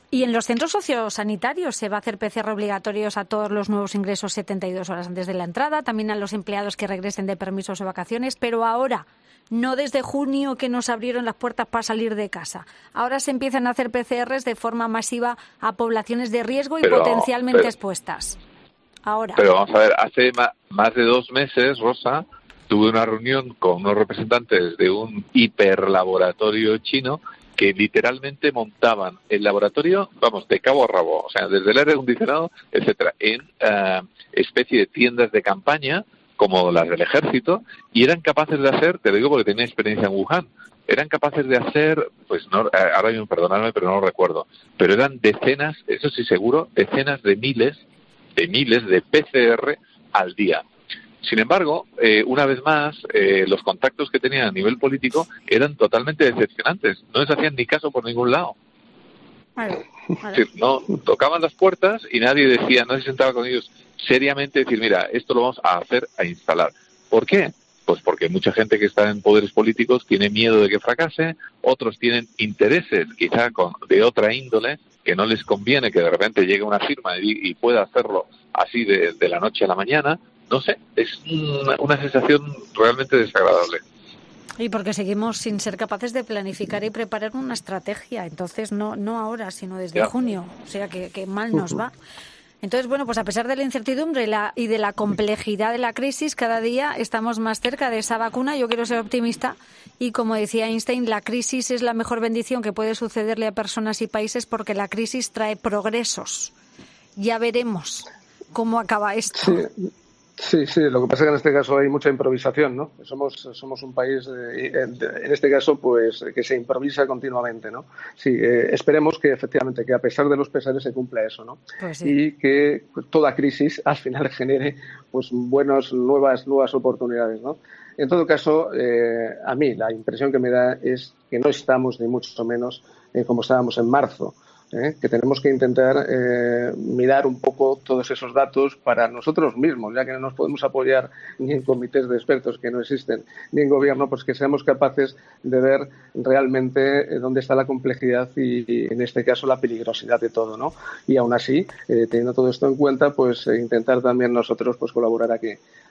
Y en los centros sociosanitarios se va a hacer PCR obligatorios a todos los nuevos ingresos 72 horas antes de la entrada, también a los empleados que regresen de permisos o vacaciones, pero ahora, no desde junio que nos abrieron las puertas para salir de casa. Ahora se empiezan a hacer PCRs de forma masiva a poblaciones de riesgo y potencialmente expuestas. Ahora. Pero vamos a ver, hace más de 2 meses, Rosa, tuve una reunión con unos representantes de un hiperlaboratorio chino que literalmente montaban el laboratorio, vamos, de cabo a rabo, o sea, desde el aire acondicionado, etcétera, en especie de tiendas de campaña, como las del ejército, y eran capaces de hacer, te lo digo porque tenía experiencia en Wuhan, eran capaces de hacer, pues no, ahora mismo perdonadme, pero no lo recuerdo, pero eran decenas, eso sí seguro, decenas de miles de PCR al día. Sin embargo, una vez más, los contactos que tenían a nivel político eran totalmente decepcionantes. No les hacían ni caso por ningún lado. Vale. Es decir, no tocaban las puertas y nadie decía, no se sentaba con ellos seriamente, decir, mira, esto lo vamos a hacer, a instalar. ¿Por qué? Pues porque mucha gente que está en poderes políticos tiene miedo de que fracase, otros tienen intereses quizá de otra índole, que no les conviene que de repente llegue una firma y pueda hacerlo así de la noche a la mañana. No sé, es una sensación realmente desagradable. Y porque seguimos sin ser capaces de planificar y preparar una estrategia. Entonces, no ahora, sino desde junio. O sea, que mal nos va. Entonces, bueno, pues a pesar de la incertidumbre y de la complejidad de la crisis, cada día estamos más cerca de esa vacuna. Yo quiero ser optimista y, como decía Einstein, la crisis es la mejor bendición que puede sucederle a personas y países porque la crisis trae progresos. Ya veremos cómo acaba esto. Sí, lo que pasa es que en este caso hay mucha improvisación, ¿no? Somos un país, en este caso, pues que se improvisa continuamente, ¿no? Sí, esperemos que efectivamente, que a pesar de los pesares se cumpla eso, ¿no? Pues sí. Y que toda crisis al final genere pues nuevas oportunidades, ¿no? En todo caso, a mí la impresión que me da es que no estamos ni mucho menos como estábamos en marzo. Que tenemos que intentar mirar un poco todos esos datos para nosotros mismos, ya que no nos podemos apoyar ni en comités de expertos que no existen, ni en gobierno, pues que seamos capaces de ver realmente dónde está la complejidad y en este caso la peligrosidad de todo, ¿no? Y aún así, teniendo todo esto en cuenta, pues intentar también nosotros pues colaborar a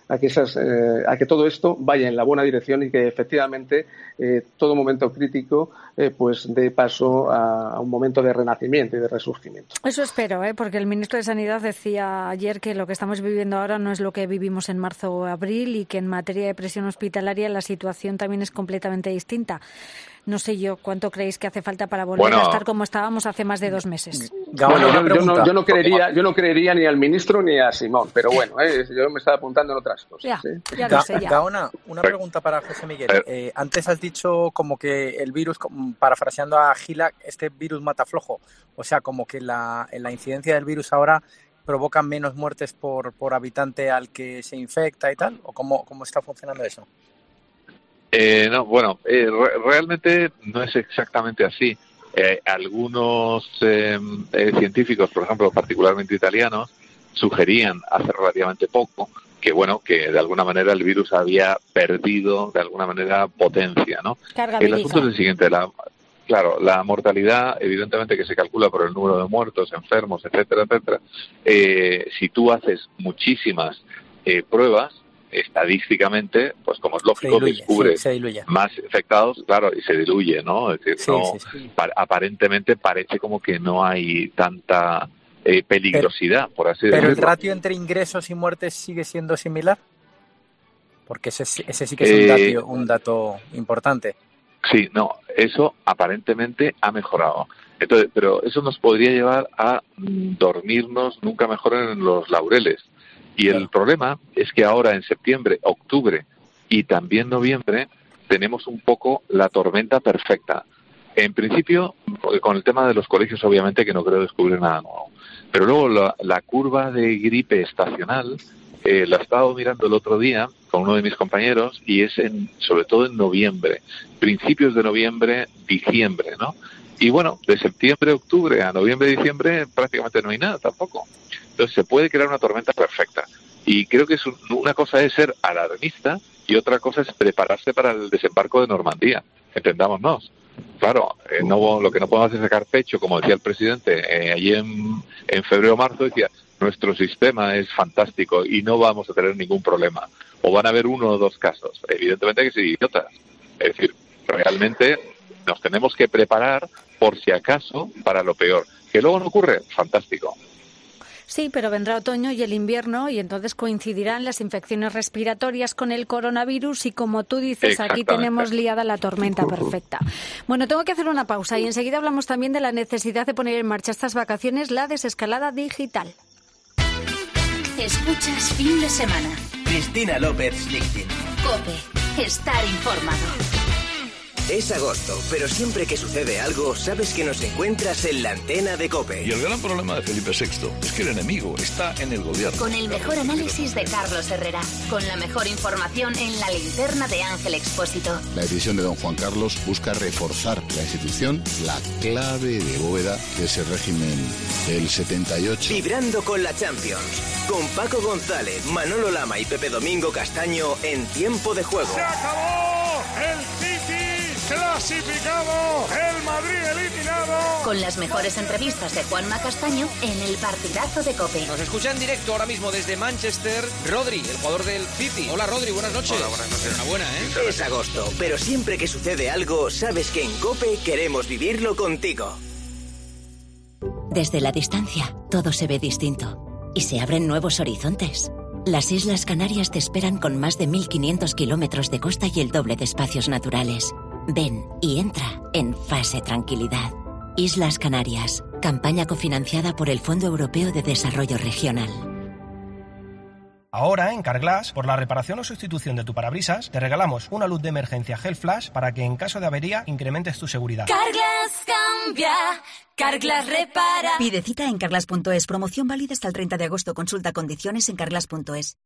que todo esto vaya en la buena dirección y que efectivamente todo momento crítico pues dé paso a un momento de renacimiento y de resurgimiento. Eso espero, porque el ministro de Sanidad decía ayer que lo que estamos viviendo ahora no es lo que vivimos en marzo o abril y que en materia de presión hospitalaria la situación también es completamente distinta. No sé yo cuánto creéis que hace falta para volver a estar como estábamos hace más de 2 meses. Yo no creería ni al ministro ni a Simón, pero bueno, yo me estaba apuntando en otras cosas. Ya lo sé. Gaona, una pregunta para José Miguel. Antes has dicho como que el virus, parafraseando a Gila, este virus mata flojo. O sea, como que la incidencia del virus ahora provoca menos muertes por habitante al que se infecta y tal. ¿O cómo está funcionando eso? Realmente no es exactamente así. Algunos científicos, por ejemplo, particularmente italianos, sugerían hace relativamente poco que de alguna manera el virus había perdido de alguna manera potencia, ¿no? El asunto es el siguiente, la mortalidad, evidentemente que se calcula por el número de muertos, enfermos, etcétera, si tú haces muchísimas pruebas, estadísticamente, pues como es lógico, descubre más infectados, claro, y se diluye, ¿no? Es decir, aparentemente parece como que no hay tanta peligrosidad, por así decirlo. ¿Pero el ratio entre ingresos y muertes sigue siendo similar? Porque ese sí que es un dato importante. Sí, no, eso aparentemente ha mejorado. Entonces, pero eso nos podría llevar a dormirnos nunca mejor en los laureles. Y el problema es que ahora en septiembre, octubre y también noviembre tenemos un poco la tormenta perfecta. En principio, con el tema de los colegios obviamente que no creo descubrir nada nuevo. Pero luego la curva de gripe estacional la he estado mirando el otro día con uno de mis compañeros y es sobre todo en noviembre, principios de noviembre, diciembre, ¿no? Y bueno, de septiembre, octubre a noviembre, diciembre prácticamente no hay nada tampoco. Entonces se puede crear una tormenta perfecta. Y creo que una cosa es ser alarmista y otra cosa es prepararse para el desembarco de Normandía. Entendámonos. Claro, lo que no podemos hacer es sacar pecho, como decía el presidente allí en febrero o marzo, decía, nuestro sistema es fantástico y no vamos a tener ningún problema. O van a haber 1 o 2 casos. Evidentemente hay que ser idiotas. Es decir, realmente nos tenemos que preparar por si acaso para lo peor. ¿Que luego no ocurre? Fantástico. Sí, pero vendrá otoño y el invierno y entonces coincidirán las infecciones respiratorias con el coronavirus y como tú dices, aquí tenemos liada la tormenta perfecta. Bueno, tengo que hacer una pausa y enseguida hablamos también de la necesidad de poner en marcha estas vacaciones la desescalada digital. Escuchas Fin de Semana. Cristina López Schlichting. COPE. Estar informado. Es agosto, pero siempre que sucede algo, sabes que nos encuentras en la antena de COPE. Y el gran problema de Felipe VI es que el enemigo está en el gobierno. Con el mejor análisis de Carlos Herrera. Con la mejor información en la linterna de Ángel Expósito. La decisión de don Juan Carlos busca reforzar la institución, la clave de bóveda de ese régimen del 78. Vibrando con la Champions. Con Paco González, Manolo Lama y Pepe Domingo Castaño en Tiempo de Juego. ¡Se acabó! ¡El City clasificado! ¡El Madrid eliminado! Con las mejores entrevistas de Juanma Castaño en el partidazo de COPE. Nos escucha en directo ahora mismo desde Manchester Rodri, el jugador del City. Hola Rodri, buenas noches. Hola, buenas noches. Enhorabuena, ¿eh? Es agosto, pero siempre que sucede algo, sabes que en COPE queremos vivirlo contigo. Desde la distancia, todo se ve distinto. Y se abren nuevos horizontes. Las Islas Canarias te esperan con más de 1.500 kilómetros de costa y el doble de espacios naturales. Ven y entra en Fase Tranquilidad. Islas Canarias, campaña cofinanciada por el Fondo Europeo de Desarrollo Regional. Ahora, en Carglass, por la reparación o sustitución de tu parabrisas, te regalamos una luz de emergencia Gel Flash para que en caso de avería incrementes tu seguridad. Carglass cambia, Carglass repara. Pide cita en carglass.es. Promoción válida hasta el 30 de agosto. Consulta condiciones en carglass.es.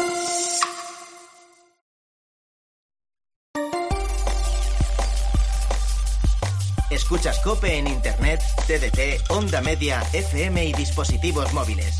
Escuchas COPE en Internet, TDT, Onda Media, FM y dispositivos móviles.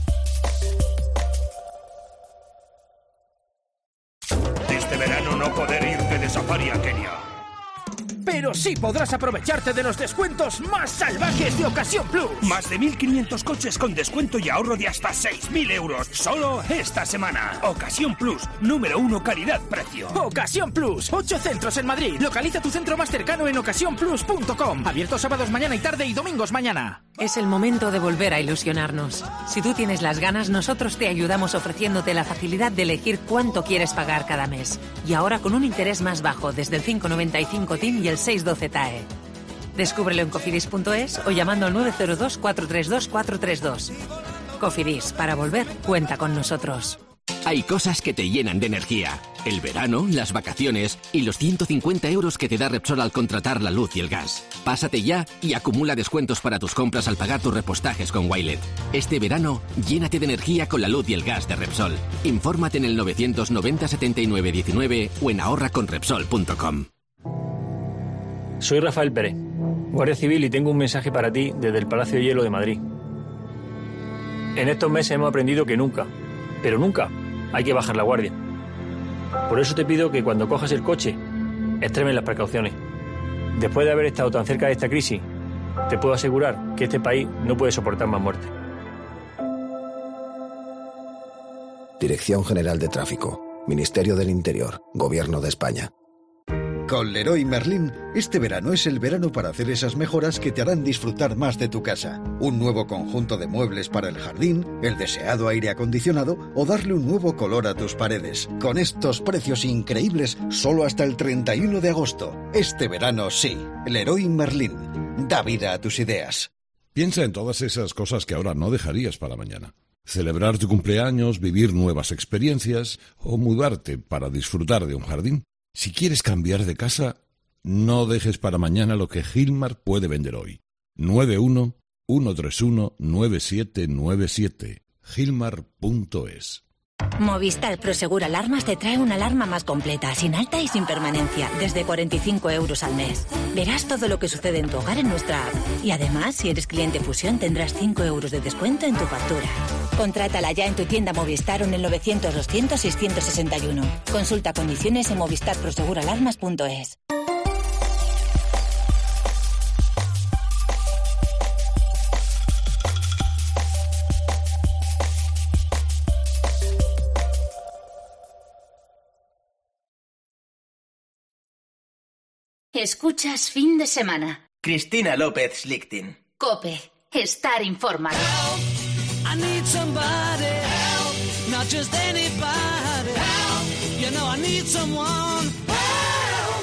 Este verano no poder irte de safari a Kenia. Pero sí podrás aprovecharte de los descuentos más salvajes de Ocasión Plus. Más de 1.500 coches con descuento y ahorro de hasta 6.000 euros. Solo esta semana. Ocasión Plus, número 1 calidad-precio. Ocasión Plus, 8 centros en Madrid. Localiza tu centro más cercano en ocasiónplus.com. Abierto sábados mañana y tarde y domingos mañana. Es el momento de volver a ilusionarnos. Si tú tienes las ganas, nosotros te ayudamos ofreciéndote la facilidad de elegir cuánto quieres pagar cada mes. Y ahora con un interés más bajo, desde el 5,95 TIN y el 612 TAE. Descúbrelo en cofidis.es o llamando al 902 432 432. Cofidis, para volver, cuenta con nosotros. Hay cosas que te llenan de energía. El verano, las vacaciones y los 150 euros que te da Repsol al contratar la luz y el gas. Pásate ya y acumula descuentos para tus compras al pagar tus repostajes con Wilet. Este verano, llénate de energía con la luz y el gas de Repsol. Infórmate en el 990 79 19 o en ahorraconrepsol.com. Soy Rafael Pérez, Guardia Civil, y tengo un mensaje para ti desde el Palacio de Hielo de Madrid. En estos meses hemos aprendido que nunca, pero nunca, hay que bajar la guardia. Por eso te pido que cuando cojas el coche, extremes las precauciones. Después de haber estado tan cerca de esta crisis, te puedo asegurar que este país no puede soportar más muertes. Dirección General de Tráfico, Ministerio del Interior, Gobierno de España. Con Leroy Merlin, este verano es el verano para hacer esas mejoras que te harán disfrutar más de tu casa. Un nuevo conjunto de muebles para el jardín, el deseado aire acondicionado o darle un nuevo color a tus paredes. Con estos precios increíbles, solo hasta el 31 de agosto. Este verano sí, Leroy Merlin. Da vida a tus ideas. Piensa en todas esas cosas que ahora no dejarías para mañana. Celebrar tu cumpleaños, vivir nuevas experiencias o mudarte para disfrutar de un jardín. Si quieres cambiar de casa, no dejes para mañana lo que Gilmar puede vender hoy. 91-131-9797. Gilmar.es. Movistar Prosegur Alarmas te trae una alarma más completa, sin alta y sin permanencia, desde 45 euros al mes. Verás todo lo que sucede en tu hogar en nuestra app. Y además, si eres cliente Fusión, tendrás 5 euros de descuento en tu factura. Contrátala ya en tu tienda Movistar o en el 900-200-661. Consulta condiciones en movistarproseguralarmas.es. Escuchas Fin de Semana. Cristina López Schlichting. COPE. Estar informado. I need somebody help, not just anybody help. You know I need someone help.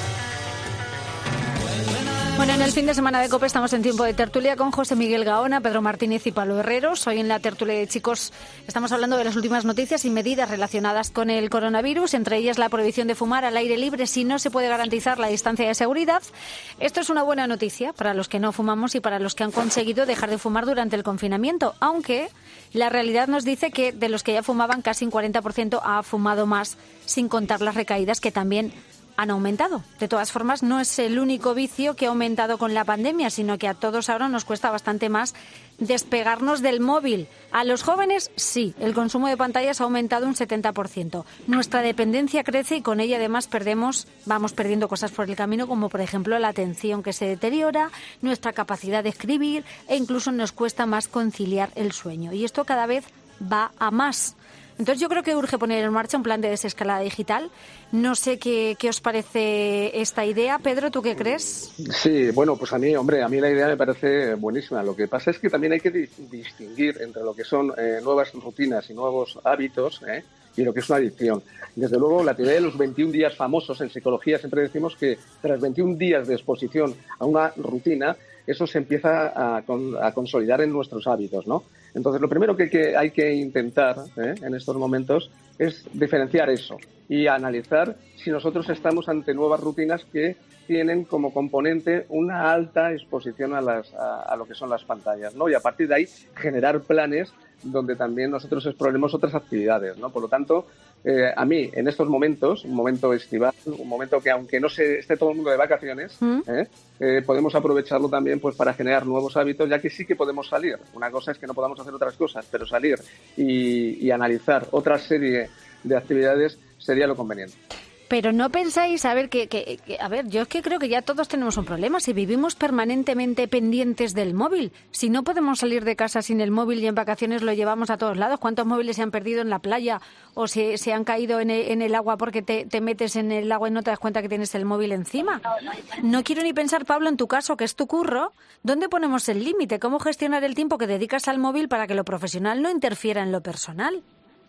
Bueno, en el Fin de Semana de COPE estamos en tiempo de tertulia con José Miguel Gaona, Pedro Martínez y Pablo Herreros. Hoy en la tertulia de chicos estamos hablando de las últimas noticias y medidas relacionadas con el coronavirus, entre ellas la prohibición de fumar al aire libre si no se puede garantizar la distancia de seguridad. Esto es una buena noticia para los que no fumamos y para los que han conseguido dejar de fumar durante el confinamiento, aunque la realidad nos dice que de los que ya fumaban casi un 40% ha fumado más, sin contar las recaídas que también han aumentado. De todas formas, no es el único vicio que ha aumentado con la pandemia, sino que a todos ahora nos cuesta bastante más despegarnos del móvil. A los jóvenes, sí, el consumo de pantallas ha aumentado un 70%. Nuestra dependencia crece y con ella además vamos perdiendo cosas por el camino, como por ejemplo la atención que se deteriora, nuestra capacidad de escribir e incluso nos cuesta más conciliar el sueño. Y esto cada vez va a más. Entonces yo creo que urge poner en marcha un plan de desescalada digital. No sé qué os parece esta idea. Pedro, ¿tú qué crees? Sí, bueno, pues a mí la idea me parece buenísima. Lo que pasa es que también hay que distinguir entre lo que son nuevas rutinas y nuevos hábitos, y lo que es una adicción. Desde luego, la teoría de los 21 días famosos en psicología, siempre decimos que tras 21 días de exposición a una rutina, eso se empieza a consolidar en nuestros hábitos, ¿no? Entonces, lo primero que hay que intentar en estos momentos es diferenciar eso y analizar si nosotros estamos ante nuevas rutinas que tienen como componente una alta exposición a lo que son las pantallas, ¿no? Y a partir de ahí generar planes donde también nosotros exploremos otras actividades, ¿no? Por lo tanto, a mí, en estos momentos, un momento estival, un momento que aunque no esté todo el mundo de vacaciones, podemos aprovecharlo también pues para generar nuevos hábitos, ya que sí que podemos salir. Una cosa es que no podamos hacer otras cosas, pero salir y analizar otra serie de actividades sería lo conveniente. Pero no pensáis, a ver, yo es que creo que ya todos tenemos un problema. Si vivimos permanentemente pendientes del móvil, si no podemos salir de casa sin el móvil y en vacaciones lo llevamos a todos lados, ¿cuántos móviles se han perdido en la playa o se han caído en el agua porque te metes en el agua y no te das cuenta que tienes el móvil encima? No quiero ni pensar, Pablo, en tu caso, que es tu curro, ¿dónde ponemos el límite? ¿Cómo gestionar el tiempo que dedicas al móvil para que lo profesional no interfiera en lo personal?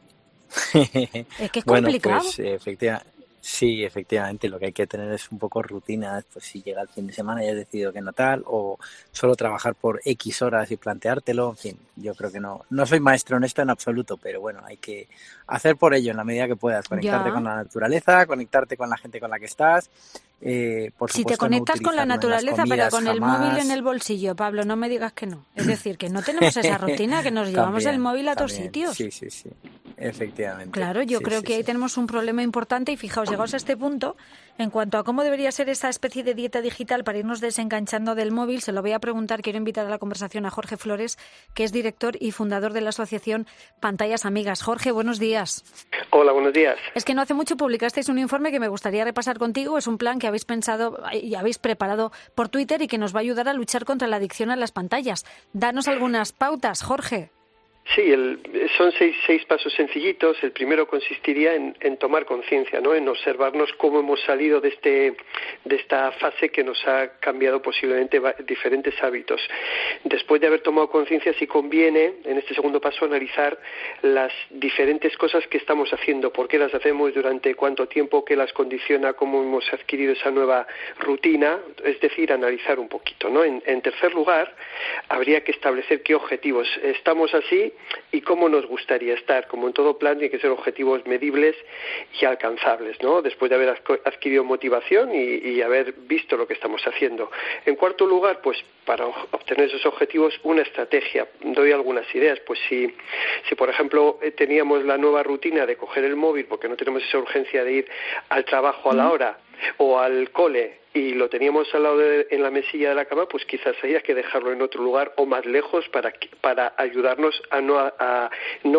Es que es complicado. Pues sí, efectivamente, lo que hay que tener es un poco rutina, pues si llega el fin de semana y has decidido que no tal, o solo trabajar por X horas y planteártelo, en fin, yo creo que no soy maestro en esto en absoluto, pero bueno, hay que hacer por ello en la medida que puedas, conectarte con la naturaleza, conectarte con la gente con la que estás, por supuesto, si te conectas con la naturaleza, pero con el móvil en el bolsillo, Pablo, no me digas que no, es decir, que no tenemos esa rutina, que nos llevamos el móvil a todos sitios. Sí, efectivamente. Claro, yo creo que ahí tenemos un problema importante y fijaos, llegados a este punto, en cuanto a cómo debería ser esa especie de dieta digital para irnos desenganchando del móvil, se lo voy a preguntar, quiero invitar a la conversación a Jorge Flores, que es director y fundador de la asociación Pantallas Amigas. Jorge, buenos días. Hola, buenos días. Es que no hace mucho publicasteis un informe que me gustaría repasar contigo, es un plan que habéis pensado y habéis preparado por Twitter y que nos va a ayudar a luchar contra la adicción a las pantallas. Danos algunas pautas, Jorge. Sí, son seis pasos sencillitos. El primero consistiría en tomar conciencia, ¿no? En observarnos cómo hemos salido de esta fase que nos ha cambiado posiblemente diferentes hábitos. Después de haber tomado conciencia, sí conviene, en este segundo paso, analizar las diferentes cosas que estamos haciendo, por qué las hacemos, durante cuánto tiempo, qué las condiciona, cómo hemos adquirido esa nueva rutina, es decir, analizar un poquito, ¿no? En tercer lugar, habría que establecer qué objetivos estamos así y cómo nos gustaría estar. Como en todo plan, tiene que ser objetivos medibles y alcanzables, ¿no? Después de haber adquirido motivación y haber visto lo que estamos haciendo. En cuarto lugar, pues para obtener esos objetivos, una estrategia. Doy algunas ideas. Pues si por ejemplo teníamos la nueva rutina de coger el móvil porque no tenemos esa urgencia de ir al trabajo a la hora o al cole y lo teníamos al lado en la mesilla de la cama, pues quizás haya que dejarlo en otro lugar o más lejos para ayudarnos a no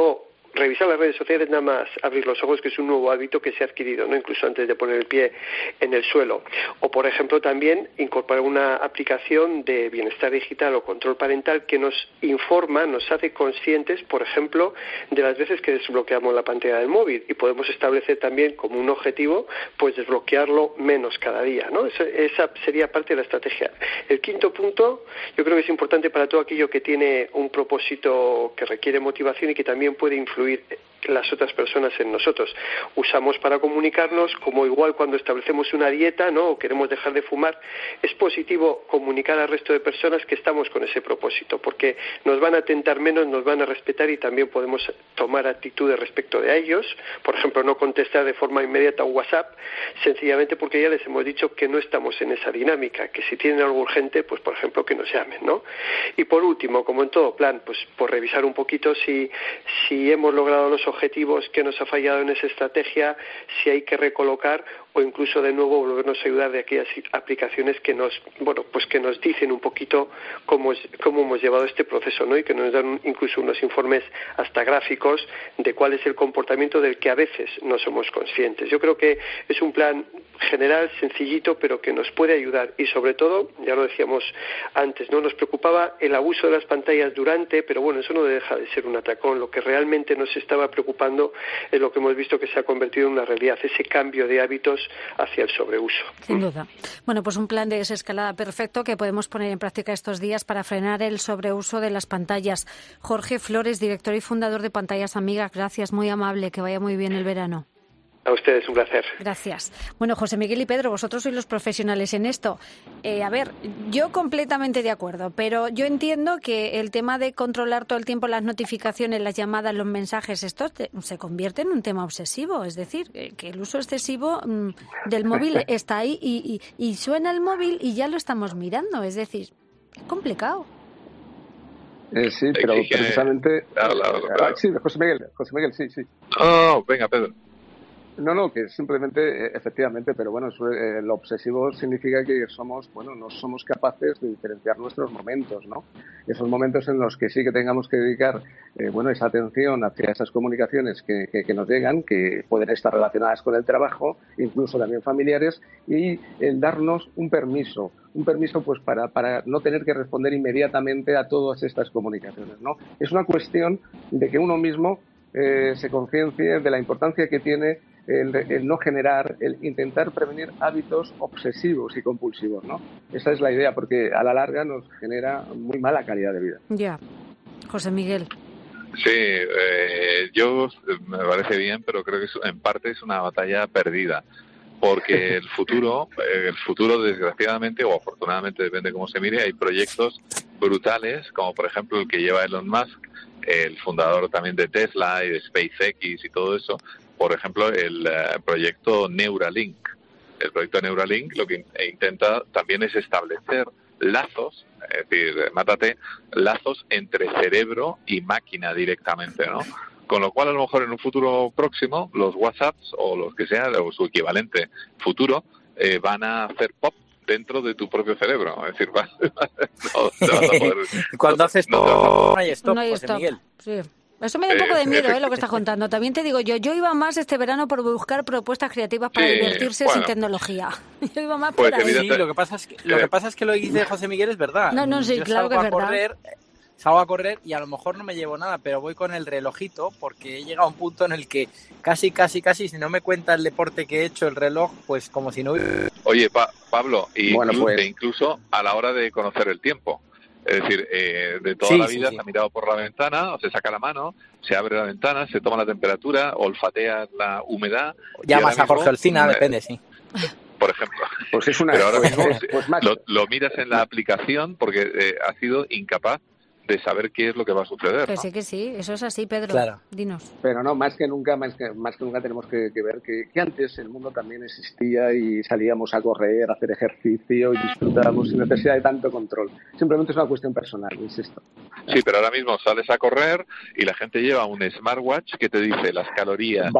revisar las redes sociales nada más abrir los ojos, que es un nuevo hábito que se ha adquirido, ¿no? Incluso antes de poner el pie en el suelo. O, por ejemplo, también incorporar una aplicación de bienestar digital o control parental que nos informa, nos hace conscientes, por ejemplo, de las veces que desbloqueamos la pantalla del móvil, y podemos establecer también como un objetivo pues desbloquearlo menos cada día, ¿no? Esa sería parte de la estrategia. El quinto punto, yo creo que es importante para todo aquello que tiene un propósito que requiere motivación y que también puede influir las otras personas en nosotros. Usamos para comunicarnos, como igual cuando establecemos una dieta, ¿no? O queremos dejar de fumar, es positivo comunicar al resto de personas que estamos con ese propósito, porque nos van a tentar menos, nos van a respetar y también podemos tomar actitudes respecto de ellos. Por ejemplo, no contestar de forma inmediata un WhatsApp, sencillamente porque ya les hemos dicho que no estamos en esa dinámica, que si tienen algo urgente, pues por ejemplo que nos llamen, ¿no? Y por último, como en todo plan, pues por revisar un poquito si hemos logrado los objetivos, que nos ha fallado en esa estrategia, si hay que recolocar o incluso de nuevo volvernos a ayudar de aquellas aplicaciones que nos dicen un poquito cómo hemos llevado este proceso, ¿no? Y que nos dan incluso unos informes hasta gráficos de cuál es el comportamiento del que a veces no somos conscientes. Yo creo que es un plan general, sencillito, pero que nos puede ayudar, y sobre todo, ya lo decíamos antes, ¿no? Nos preocupaba el abuso de las pantallas durante, pero bueno, eso no deja de ser un atracón. Lo que realmente nos estaba preocupando es lo que hemos visto que se ha convertido en una realidad, ese cambio de hábitos hacia el sobreuso. Sin duda. Bueno, pues un plan de desescalada perfecto que podemos poner en práctica estos días para frenar el sobreuso de las pantallas. Jorge Flores, director y fundador de Pantallas Amigas, gracias, muy amable, que vaya muy bien el verano. A ustedes, un placer. Gracias. Bueno, José Miguel y Pedro, vosotros sois los profesionales en esto. A ver, yo completamente de acuerdo, pero yo entiendo que el tema de controlar todo el tiempo las notificaciones, las llamadas, los mensajes, esto se convierte en un tema obsesivo. Es decir, que el uso excesivo del móvil está ahí y suena el móvil y ya lo estamos mirando. Es decir, es complicado. Sí, pero precisamente... Sí, José Miguel, sí. Oh, venga, Pedro. No, que simplemente, efectivamente, pero bueno, lo obsesivo significa que no somos capaces de diferenciar nuestros momentos, ¿no? Esos momentos en los que sí que tengamos que dedicar, esa atención hacia esas comunicaciones que nos llegan, que pueden estar relacionadas con el trabajo, incluso también familiares, y el darnos un permiso pues para no tener que responder inmediatamente a todas estas comunicaciones, ¿no? Es una cuestión de que uno mismo se conciencie de la importancia que tiene el no generar, el intentar prevenir hábitos obsesivos y compulsivos, ¿no? Esa es la idea, porque a la larga nos genera muy mala calidad de vida. Ya. José Miguel. Sí, yo me parece bien, pero creo que en parte es una batalla perdida, porque el futuro desgraciadamente o afortunadamente, depende de cómo se mire, hay proyectos brutales, como por ejemplo el que lleva Elon Musk, el fundador también de Tesla y de SpaceX y todo eso. Por ejemplo, el proyecto Neuralink. El proyecto Neuralink lo que intenta también es establecer lazos, es decir, lazos entre cerebro y máquina directamente, ¿no? Con lo cual, a lo mejor en un futuro próximo, los WhatsApps o los que sea, o su equivalente futuro, van a hacer pop dentro de tu propio cerebro. Es decir, no te vas a poder... Cuando haces no hay stop, no hay José stop. Miguel. Sí. Eso me da un poco de miedo, lo que estás contando. También te digo yo iba más este verano por buscar propuestas creativas para divertirse sin tecnología. Yo iba más por ahí. Sí, lo que pasa es que lo que dice José Miguel es verdad. No, sí, yo claro que es verdad. Salgo a correr y a lo mejor no me llevo nada, pero voy con el relojito porque he llegado a un punto en el que casi, si no me cuenta el deporte que he hecho, el reloj, pues como si no hubiera... Oye, Pablo, incluso a la hora de conocer el tiempo. Es decir, de toda la vida se ha mirado por la ventana, o se saca la mano, se abre la ventana, se toma la temperatura, olfatea la humedad. Llamas a Jorge Olcina, depende, sí. Por ejemplo. Pues es una... Pero ahora mismo lo miras en la aplicación porque has sido incapaz de saber qué es lo que va a suceder. Pues sí que sí, eso es así, Pedro. Claro. Dinos. Pero no, más que nunca tenemos que ver que antes el mundo también existía y salíamos a correr, a hacer ejercicio y disfrutábamos sin necesidad de tanto control. Simplemente es una cuestión personal, insisto. Sí, pero ahora mismo sales a correr y la gente lleva un smartwatch que te dice las calorías,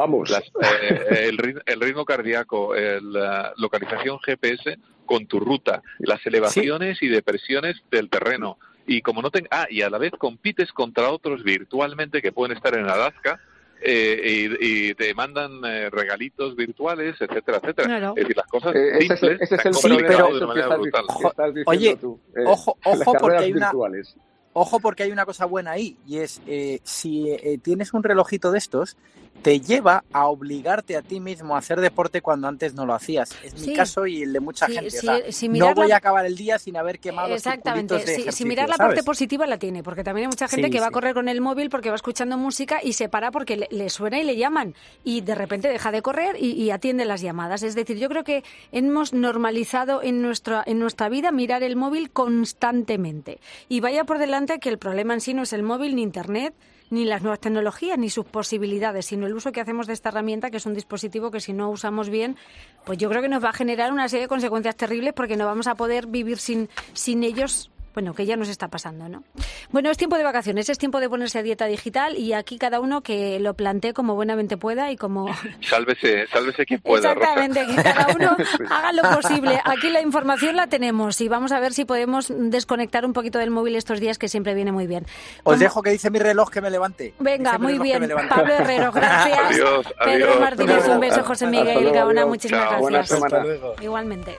el ritmo cardíaco, la localización GPS con tu ruta, las elevaciones y depresiones del terreno. Y como y a la vez compites contra otros virtualmente que pueden estar en Alaska y te mandan regalitos virtuales, etcétera, etcétera. Claro. Es decir, las cosas Ese es el complicado problema, de manera brutal. Oye, ojo, virtuales. Ojo, porque hay una cosa buena ahí, y es, si tienes un relojito de estos, te lleva a obligarte a ti mismo a hacer deporte cuando antes no lo hacías. Es mi caso y el de mucha gente. No voy a acabar el día sin haber quemado los circulitos de ejercicio, si mirar la parte positiva la tiene, porque también hay mucha gente que va a correr con el móvil porque va escuchando música y se para porque le suena y le llaman, y de repente deja de correr y atiende las llamadas. Es decir, yo creo que hemos normalizado en nuestra vida mirar el móvil constantemente. Y vaya por delante que el problema en sí no es el móvil ni Internet, ni las nuevas tecnologías, ni sus posibilidades, sino el uso que hacemos de esta herramienta, que es un dispositivo que si no usamos bien, pues yo creo que nos va a generar una serie de consecuencias terribles, porque no vamos a poder vivir sin ellos. Bueno, que ya nos está pasando, ¿no? Bueno, es tiempo de vacaciones, es tiempo de ponerse a dieta digital, y aquí cada uno que lo plantee como buenamente pueda y como... Sálvese quien pueda. Exactamente, que cada uno haga lo posible. Aquí la información la tenemos y vamos a ver si podemos desconectar un poquito del móvil estos días, que siempre viene muy bien. Os dejo que dice mi reloj que me levante. Venga, muy bien. Pablo Herrero, gracias. Adiós. Pedro Martínez, un beso. José Miguel Gaona, muchísimas gracias. Buena semana. Igualmente.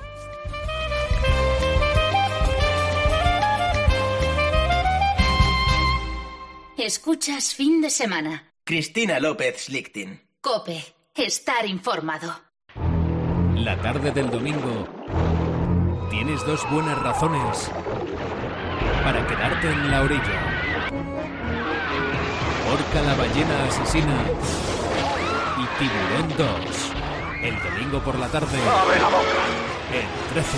Escuchas Fin de Semana. Cristina López Schlichting. COPE. Estar informado. La tarde del domingo. Tienes dos buenas razones para quedarte en la orilla. Orca la ballena asesina y Tiburón 2. El domingo por la tarde. En 13.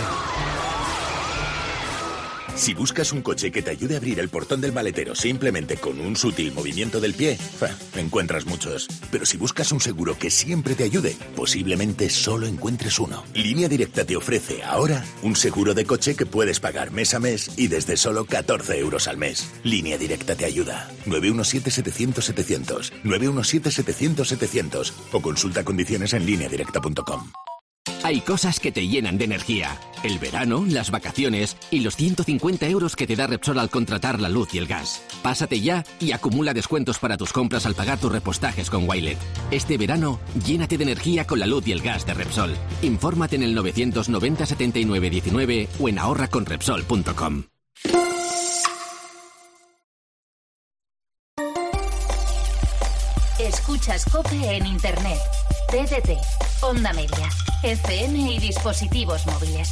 Si buscas un coche que te ayude a abrir el portón del maletero simplemente con un sutil movimiento del pie, encuentras muchos. Pero si buscas un seguro que siempre te ayude, posiblemente solo encuentres uno. Línea Directa te ofrece ahora un seguro de coche que puedes pagar mes a mes y desde solo 14 euros al mes. Línea Directa te ayuda. 917-700-700. 917-700-700. O consulta condiciones en lineadirecta.com. Hay cosas que te llenan de energía. El verano, las vacaciones y los 150 euros que te da Repsol al contratar la luz y el gas. Pásate ya y acumula descuentos para tus compras al pagar tus repostajes con Wilet. Este verano, llénate de energía con la luz y el gas de Repsol. Infórmate en el 990 79 19 o en ahorraconrepsol.com. Escuchas COPE en Internet, TDT, Onda Media, FM y dispositivos móviles.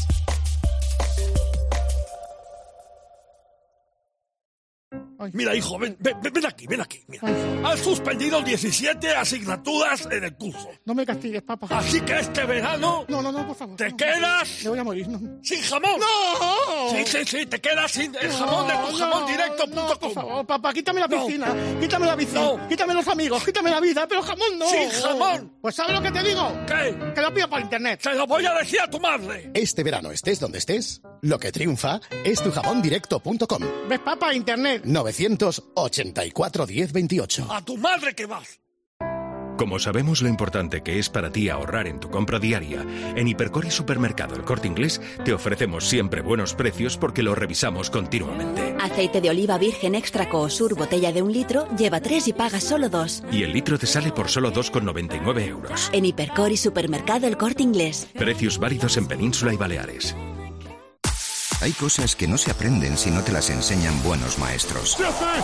Mira, hijo, ven aquí. Mira. Has suspendido 17 asignaturas en el curso. No me castigues, papá. Así que este verano... No, por favor. ¿Te quedas? Me voy a morir, no. ¡Sin jamón! ¡No! Sí, te quedas sin el jamón de tujamondirecto.com. No, por favor, papá, quítame la piscina. Quítame la bici. Quítame los amigos. Quítame la vida, pero jamón no. ¡Sin jamón! Pues ¿sabes lo que te digo? ¿Qué? Que lo pido por internet. ¡Se lo voy a decir a tu madre! Este verano, estés donde estés, lo que triunfa es tujamondirecto.com. ¿Ves, papá? Internet. 984 10 28. ¡A tu madre que vas! Como sabemos lo importante que es para ti ahorrar en tu compra diaria, en Hipercor y Supermercado El Corte Inglés te ofrecemos siempre buenos precios porque los revisamos continuamente. Aceite de oliva virgen extra Coosur, botella de 1 litro, lleva 3 y paga solo 2. Y el litro te sale por solo 2,99 euros. En Hipercor y Supermercado El Corte Inglés. Precios válidos en Península y Baleares. Hay cosas que no se aprenden si no te las enseñan buenos maestros.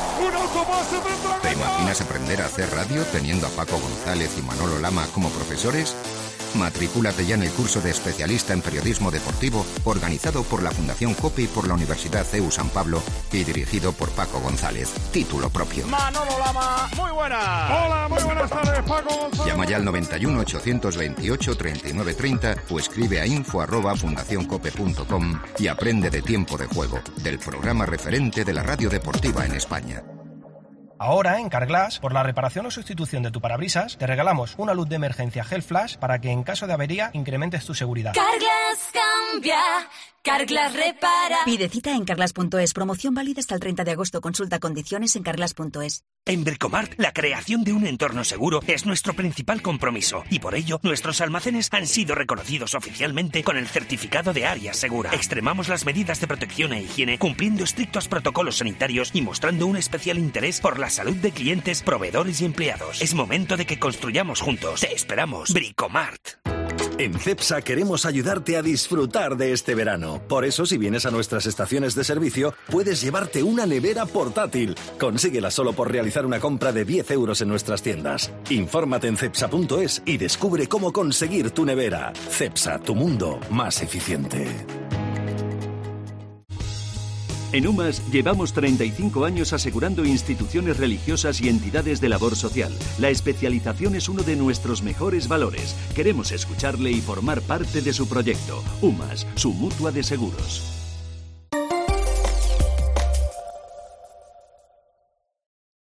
¿Te imaginas aprender a hacer radio teniendo a Paco González y Manolo Lama como profesores? Matricúlate ya en el curso de especialista en periodismo deportivo, organizado por la Fundación COPE y por la Universidad CEU San Pablo y dirigido por Paco González. Título propio. Manolo Lama, muy buenas. Hola, muy buenas tardes, Paco González. Llama ya al 91 828 3930 o escribe a info@fundacioncope.com y aprende de Tiempo de Juego, del programa referente de la radio deportiva en España. Ahora, en Carglass, por la reparación o sustitución de tu parabrisas, te regalamos una luz de emergencia Gel Flash para que en caso de avería incrementes tu seguridad. Carglass cambia, Carglass repara. Pide cita en carglass.es. Promoción válida hasta el 30 de agosto. Consulta condiciones en carglass.es. En Bricomart, la creación de un entorno seguro es nuestro principal compromiso y por ello nuestros almacenes han sido reconocidos oficialmente con el certificado de área segura. Extremamos las medidas de protección e higiene cumpliendo estrictos protocolos sanitarios y mostrando un especial interés por la la salud de clientes, proveedores y empleados. Es momento de que construyamos juntos. Te esperamos. Bricomart. En Cepsa queremos ayudarte a disfrutar de este verano. Por eso, si vienes a nuestras estaciones de servicio, puedes llevarte una nevera portátil. Consíguela solo por realizar una compra de 10 euros en nuestras tiendas. Infórmate en cepsa.es y descubre cómo conseguir tu nevera. Cepsa, tu mundo más eficiente. En UMAS llevamos 35 años asegurando instituciones religiosas y entidades de labor social. La especialización es uno de nuestros mejores valores. Queremos escucharle y formar parte de su proyecto. UMAS, su mutua de seguros.